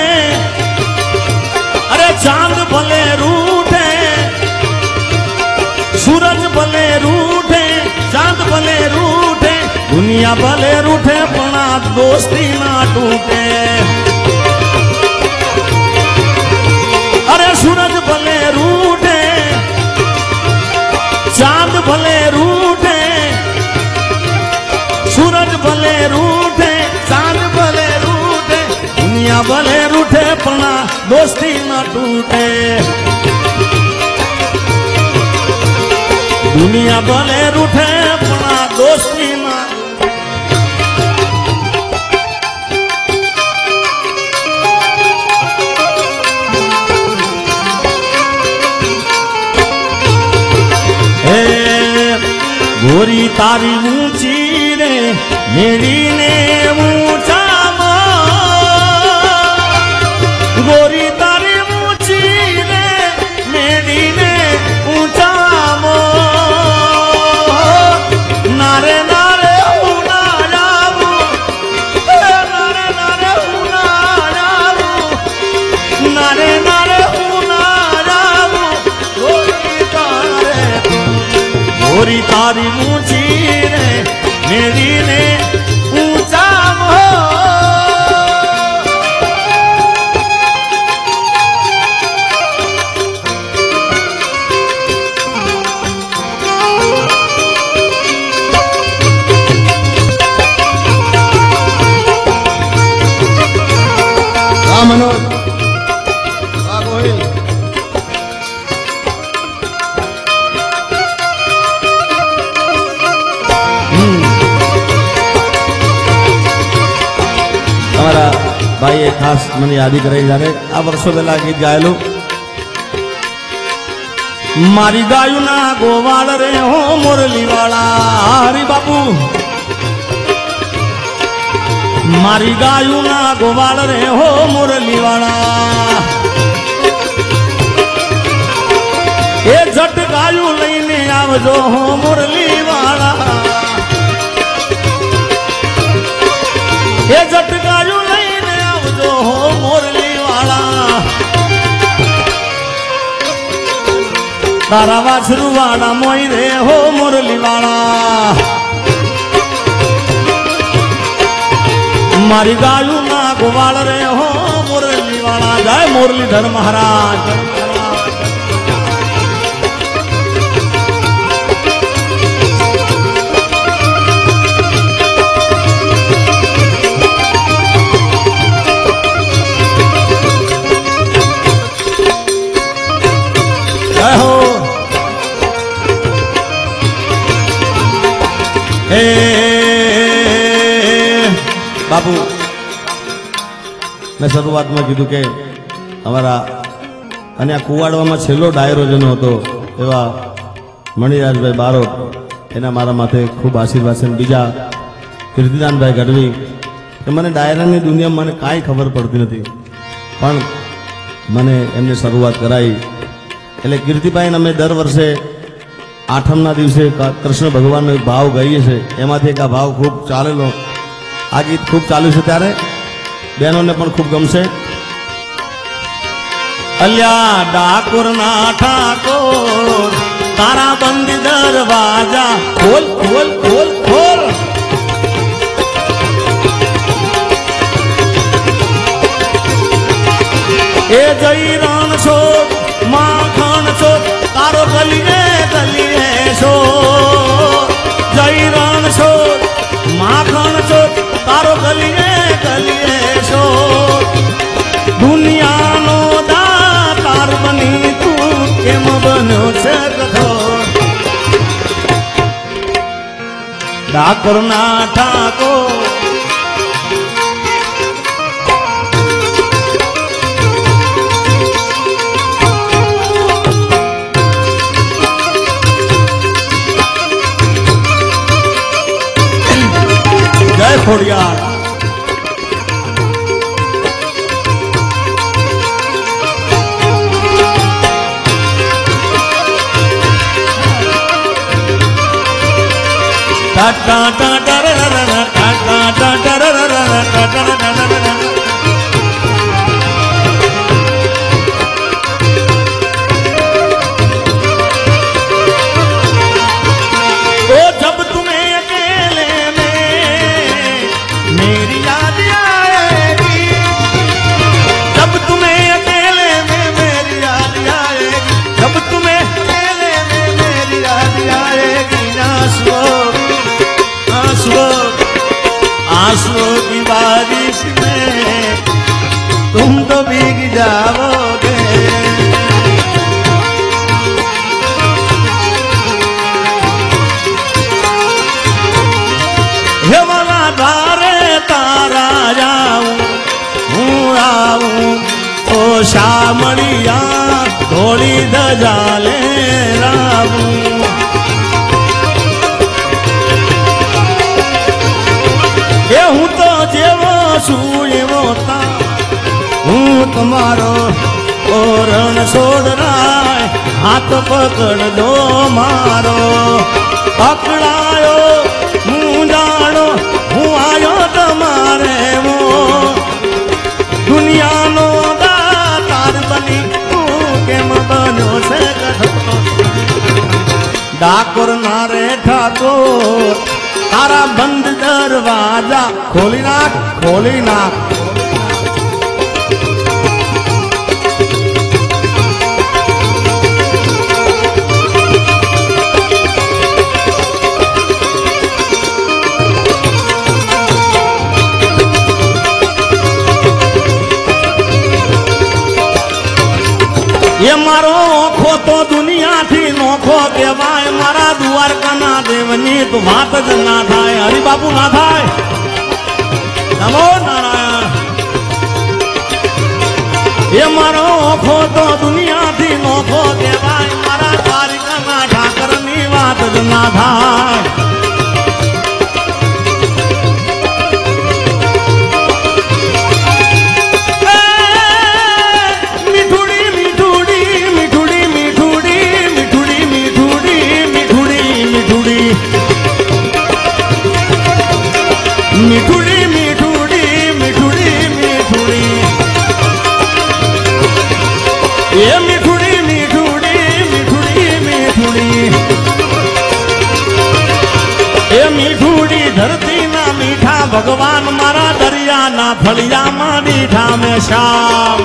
अरे चांद भले रूठे सूरज भले रूठे चांद भले रूठे दुनिया भले रूठे पना दोस्ती ना टूटे अरे सूरज भले रूठे चांद भले रूठे सूरज भले रूठे चांद भले रूठे दुनिया भले रूठे पना दोस्ती न टूटे दुनिया भले रूठे पना दोस्ती न गोरी तारी ऊंची रे मेरी ने ऊंचा गोरी तारी ऊंची रे मेरी ने ऊंचा मो नारे नारे हुना जाबू नारे नारे हुना जाबू नारे नारे हुना जाबू गोरी तारे गोरी तारी ऊंची रे मेरी ने ऊंचा मो खास મને યાદી કરાઈ જ્યારે આ વર્ષો પહેલા ગીત ગાયેલું મારી ગાયું ના ગોવાળ રે હો મુરલી વાળા હરી બાપુ મારી ગાયું ના ગોવાળ રે હો મુરલી વાળા એ જટ ગાયું લઈને આવજો હો મુરલી વાળા એ જટ ગાયું લઈને આવજો હો મુરલી વાળા તારા વાછરું વાળા મોઈ રે હો મુરલી વાળા મારી ગાયું ના ગોવાળ રે હો મુરલી વાળા જય મુરલીધર મહારાજ हे बाबू मैं शुरुआत में कीधु के अमरा अने आ कुवाड़वामां छेल्लो डायरो जेनो हतो एवा मणिराजभाई बारोट एना मारा माथे खूब आशीर्वाद छे बीजा कीर्तिदानभाई गढ़वी के मने डायरानी दुनिया मने काई खबर पड़ती नथी पण मने एमने शुरुआत कराई एटले कीर्तिभाई अमे दर वर्षे आठमना दिवसे कृष्ण भगवान नो एक भाव गाईए छे एमांथी एक आ भाव खूब चालेलो आ गीत खूब चालू छे त्यारे बहनों पण खूब गमशे अल्या डाकोर ना ठाकोर तारा बंदी दरवाजा खोल खोल खोल खोल ए जई रण छो माखण छो तारो गलिए गलिए छो जई रण छो माखण छो तारो गलिए गलिए छो दुनिया नो दातार बनी तू केम बन्यो छे कठोर डाकोर ना ठाकोर जय खोड़ियार टा टा टा टा रा रा रा टा टा टा टा रा रा रा टा टा टा टा रा ओ जब तुम्हें अकेले में मेरी याद आएगी जब तुम्हें अकेले में मेरी याद आएगी जब तुम्हें अकेले में मेरी याद आएगी आंसुओं आंसुओं आंसुओं की बारिश में तुम तो भीग जाओगे हे वाला द्वारे तारा जाऊं हूँ आऊं ओ शामड़िया थोड़ी धजा ले राऊं ये हूँ तो जेवो छू एवो ता हूँ तुम्हारो ओरण छोड़ रहा है हाथ पकड़ दो मारो पकड़ायो हूँ जानो हूँ आयो तुम्हारे वो दुनिया नो दातार बनी तू केम बनो से कठोर डाकोर ना रे ठाकोर तारा बंद दरवाजा खोली नाक खोली नाक ये मारो ओखो तो दुनिया थी नोखो केवाय मारा द्वारका ना देवनी तो बात ज ना थाय हरि बापू ना थाय नमो नारायण नोखो तो दुनिया थी नोखो देवाय मारा द्वारिकाना ठाकरनी वात ज ना थाय। मिठुड़ी मिठुड़ी मिठुड़ी मिठुड़ी ये मिठुड़ी मिठुड़ी मिठुड़ी मिठुड़ी ये मिठुड़ी धरती ना मीठा भगवान मारा दरिया ना फलिया मा मीठा में श्याम।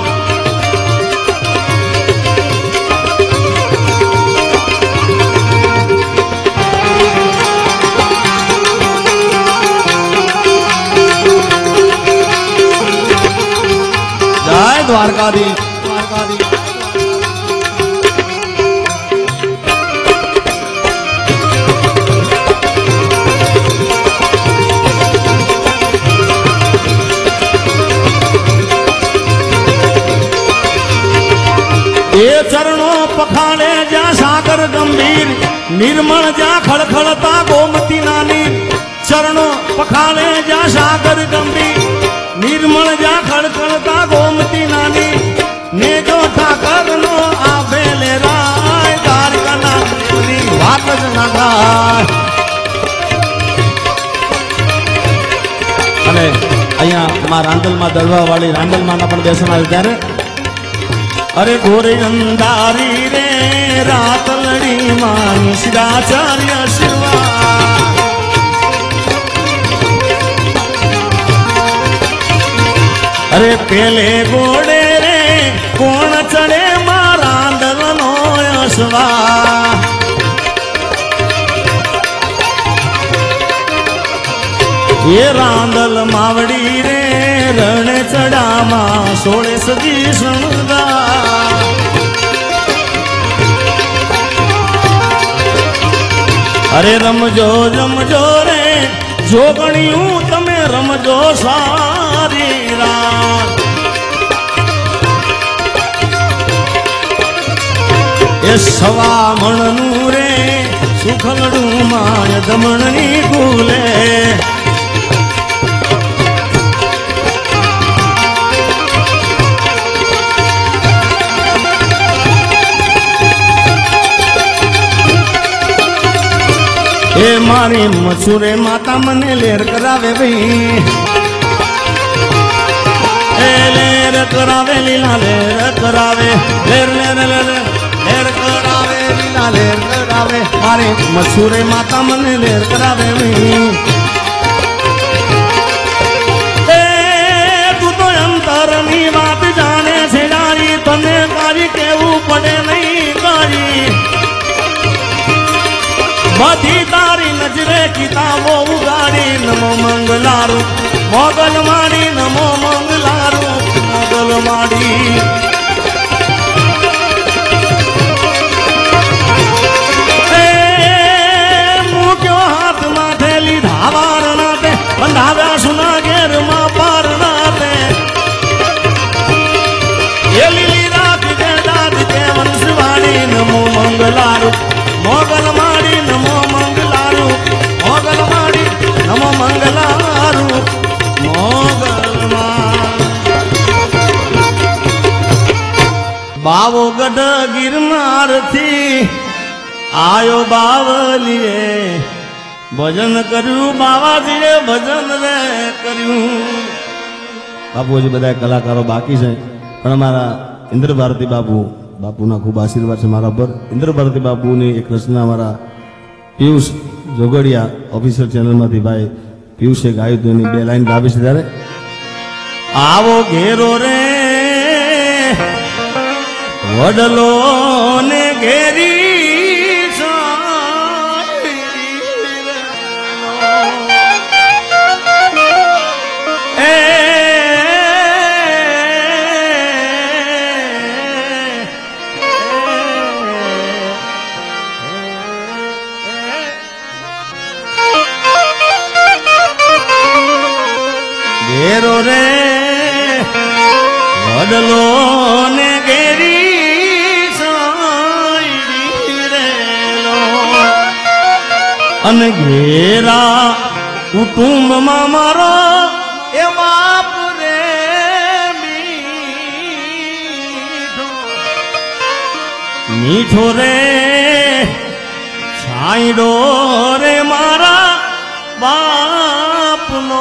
द्वारकाधी द्वारकाधी ये चरणों पखाड़े जा सागर गंभीर निर्मल जा खड़खड़ता गोमती नानी। चरणों पखाड़े जा सागर गंभीर निर्मल जा खड़खड़ता गोमती नानी। ने जो ठाकर नो आवे ले राय द्वारकाना देवनी वात ज ना थाय। અને અહીંયા માં રાંદલમાં દળવા વાળી રાંદલમાં પણ બેસન આવે ત્યારે અરે ઘોરે અંધારી રે રાતલડી માં નિશિરાચાર્ય શિવા। अरे पेले गोड़े रे कौन चढ़े मारांदल नो यशवा। ये रांदल मावड़ी रे रण चढ़ा मा सोड़े सजी सुनदा। अरे रमजो रमजो रे जोगणियूं तमे रमजो सारी रात। ये सवा मणनू रे सुखलडू माय दमणनी कूले। ए मारी मछुरे माता मने लेर करावे भई। ए लेर करावे लीला लेर करावे लेर लेर लेर लेर करावे लीला लेर करावे मारी मछुरे माता मने लेर करावे भई। ए तू तो अंतरनी बात जाने से जारी तने कारी केवू पड़े नहीं कारी। बधी तारी नजरे किताबो उगाड़ी नमो मंगलारू मोगल माड़ी नमो मंगलारू मोगल माड़ी। मुँह क्यों हाथ माथे ली धावार नाते बंधाव्या सुना घेर मा पार नाते। ये लीली रात के दाद के वंशवाणी नमो मंगलारू मोगल माड़ी नमो मंगलारू मोगल माड़ी नमो मंगलारू मोगल बावो गढ़ गिरनार थी आयो बावलिए भजन कर्यु बावाजीए भजन रे कर्यु। बापूजी बधा कलाकारो बाकी है पण अमारा इंद्र भारती बापू बापूना खूब आशीर्वाद है मारा पर। इंद्र भारती बापू ने एक रचना हमारा पीयूष जोगड़िया ऑफिशियल चैनल में भाई पीयूषे गायु तो बे लाइन गावी छे त्यारे आवो घेरो रे वडलो ने घेरी घेरो रे वडलो ने घेरी અને ઘેરા કુટુંબમાં મારો એ બાપ રે મીઠો મીઠો રે છાંયડો રે મારા બાપનો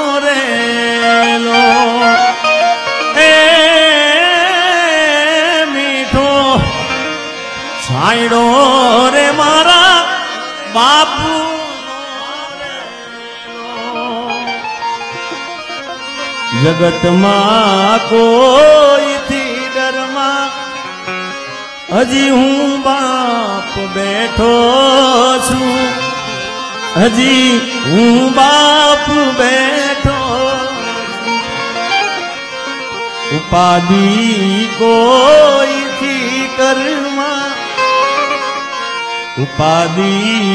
રેલો એ મીઠો છાંયડો રે મારા બાપુ જગતમાં કોઈથી ડરમાં હજી હું બાપ બેઠો છું હજી હું બાપ બેઠો ઉપાધિ કોઈથી કરમાં ઉપાધિ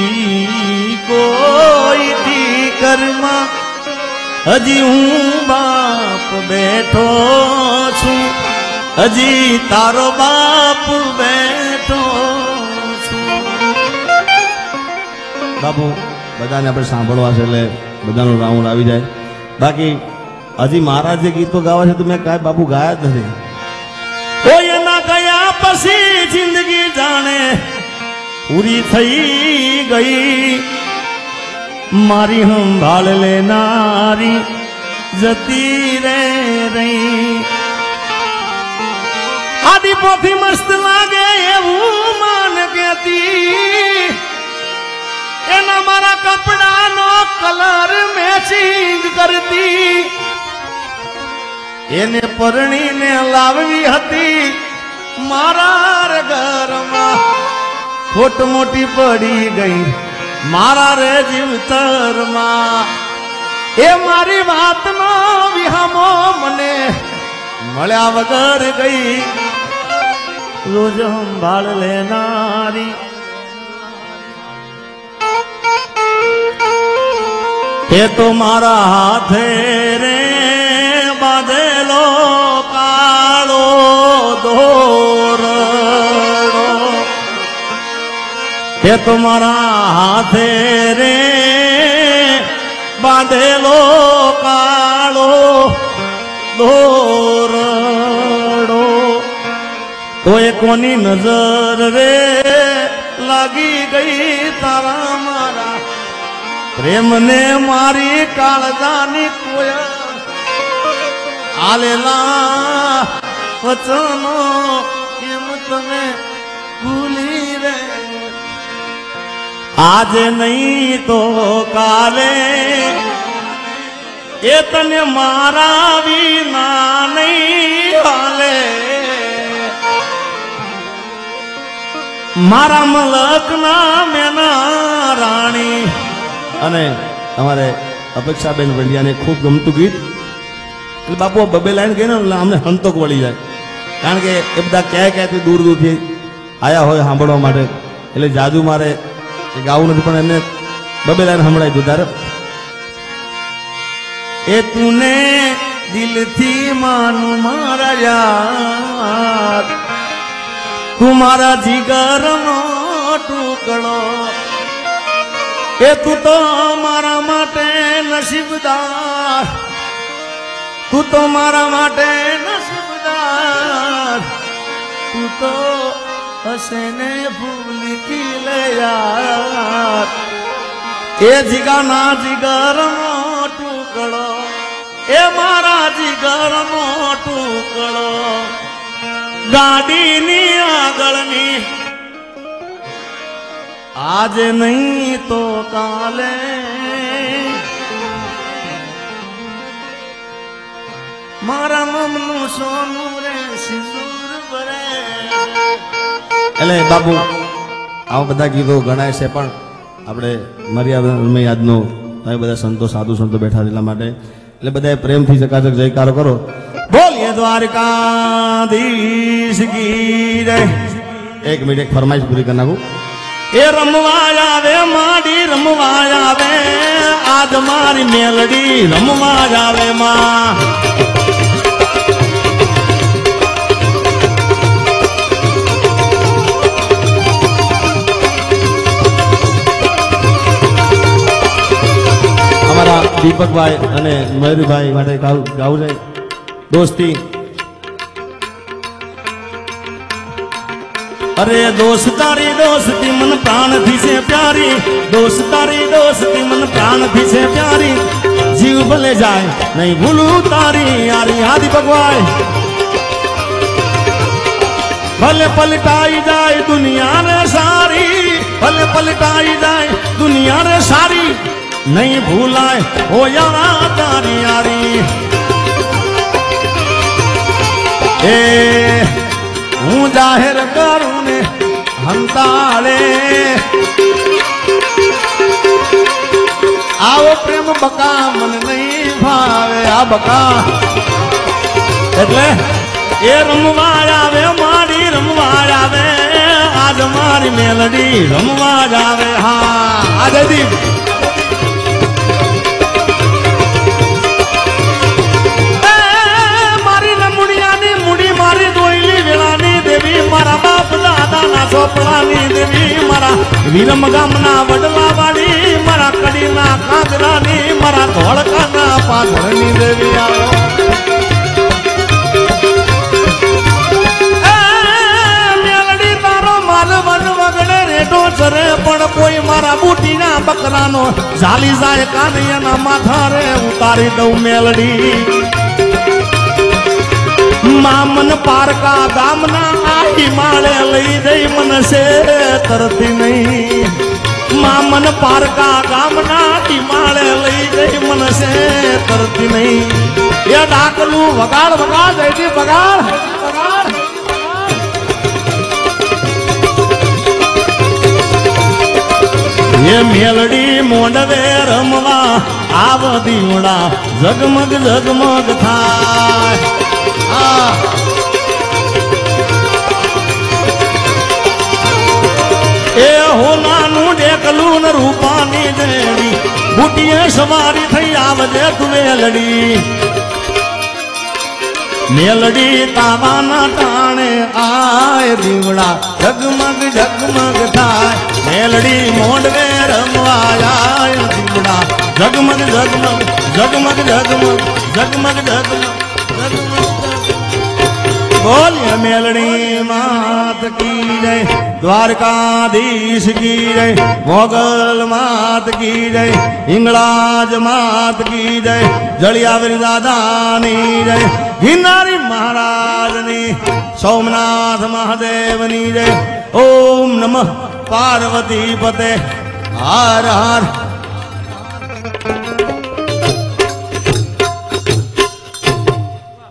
કોઈથી કરમાં હજી હું બાપ બેઠો છું હજી તારો બાપ બેઠો છું. બાપુ બધાને આપણે સાંભળવા છે એટલે બધાનો રાઉન્ડ આવી જાય. બાકી હજી મારા જે ગીતો ગાવા છે તો મેં કાંઈ બાપુ ગાયા જ નથી. કોઈ એના ગયા પછી જિંદગી જાણે પૂરી થઈ ગઈ મારી સંભાળ લેનારી જતી રે રહી. આદિ પોથી મસ્ત લાગે એવું માન કેતી એના મારા કપડાનો કલર મેચિંગ કરતી એને પરણીને લાવવી હતી મારા ઘરમાં ખોટ મોટી પડી ગઈ મારા રે જીવતરમાં એ મારી વાતનો વિહામો મને મળ્યા વગર ગઈ રોજ સંભાળ લેનારી એ તો મારા હાથે રે બાંધેલો કાળો દોરડો એ તો મારા હાથે રે બાંધેલો કાળો દોરડો તો એ કોની નજર રે લાગી ગઈ તારા મારા પ્રેમને મારી કાળજાની કોયા આલેલા વચનો કેમ તમે ભૂલી રે આજે નહીં તો કાલે એ તને મારા વિના નહીં હાલે મારા મલકના મેના રાણી. અને અમારે અપેક્ષાબેન વડિયાને ખૂબ ગમતું ગીત એટલે બાપુ બબે લાઈન ગઈ ને એટલે અમને હંતક વળી જાય કારણ કે એ બધા ક્યાં ક્યાંથી દૂર દૂરથી આવ્યા હોય સાંભળવા માટે એટલે જાદુ મારે એ ગાવું નથી પણ એમને બબે લાઈન સંભળાઈ દઉં તારે. એ તુને દિલથી માનું મારા યાર તું મારા જીગરનો ટુકડો એ તું તો મારા માટે નસીબદાર તું તો મારા માટે નસીબદાર તું તો હસને ભૂલ કી લે યાર એ જીગાના જીગરનો ટુકડો એ મારા જીગરનો ટુકડો ગાડીની આગળની આજે નહીં તો કાલે મારા મમનું સોનું રે સિંદૂર ભરે. એટલે બાપુ આવા બધા ગીતો ગણાય છે પણ આપણે મર્યાદા યાદનો તમે બધા સંતો સાધુ સંતો બેઠા એટલા માટે એટલે બધા પ્રેમથી ચકાચક જયકારો કરો. બોલીએ દ્વારકાધીશ કી જય. એક મિનિટ એક ફરમાઈશ પૂરી કરી નાખું. એ રમવા આવે માડી રમવા આવે આજ મારી મેલડી રમવા આવે માં દીપકભાઈ અને મયુરભાઈ માટે ગાવું ગાવું છે દોસ્તી। अरे दोस्तारी दोस्ती मन प्राण थी से प्यारी, दोस्तारी दोस्ती मन प्राण थी से प्यारी, जीव भले जाए नहीं भूलू तारी यारी। आदि भगवान भले पलटाई जाए दुनिया रे सारी, भले पलटाई जाए दुनिया रे सारी, नहीं भूलाए हो यारा तारी यारी। ए हूँ जाहिर करूँ ने हंताले आओ प्रेम बका मन नहीं भावे आ बका એટલે એ રમવા આવે મારી રમવા આવે આજ મારી મેલડી રમવા આવે। હા આજે દીપ मारा बाप दादा ना सोपड़ानी देवी, मारा वीरम गामना वडला वाली, मारा कड़ी ना कांगरानी, मारा धोड़का ना पाथरनी देवी आओ। मेलडी तारो माल वन वगड़े रेटो चरे पण कोई मारा बूटी ना बकरानो झाली जाए कानिया ना माथा रे उतारी दऊ मेलडी। मामन पारका गामना आई माले लई गई मन से तरती नहीं, मामन पारका गामना आई माले लई गई मन से तरती नहीं। ये डाकलू वगाड़ वगाड़ जैसी बगाड़ बगाड़ ये मेलडी मोंडवे रमवा आव दीवड़ा जगमग जगमग थाय। ए हो नानू डेकलू न रूपानी देवी, बूटिए सवारी थई आवजे तू मेलडी। मेलडी तावाना टाणे आए दीवड़ा जगमग जगमग थाय, मेलडी मोंडवे रमवा आए दीवड़ा जगमग जगमग जगमग जगमग जगमग जगमग जगमग। बोलिए मेलडी मात की जय, द्वारकाधीश की जय, मोगल मात की जय, हिंगलाज मात की जय, जलियावरी दादानी जय, गिरनारी महाराजनी, सोमनाथ महादेवनी जय। ओम नमः पार्वती पते हर हर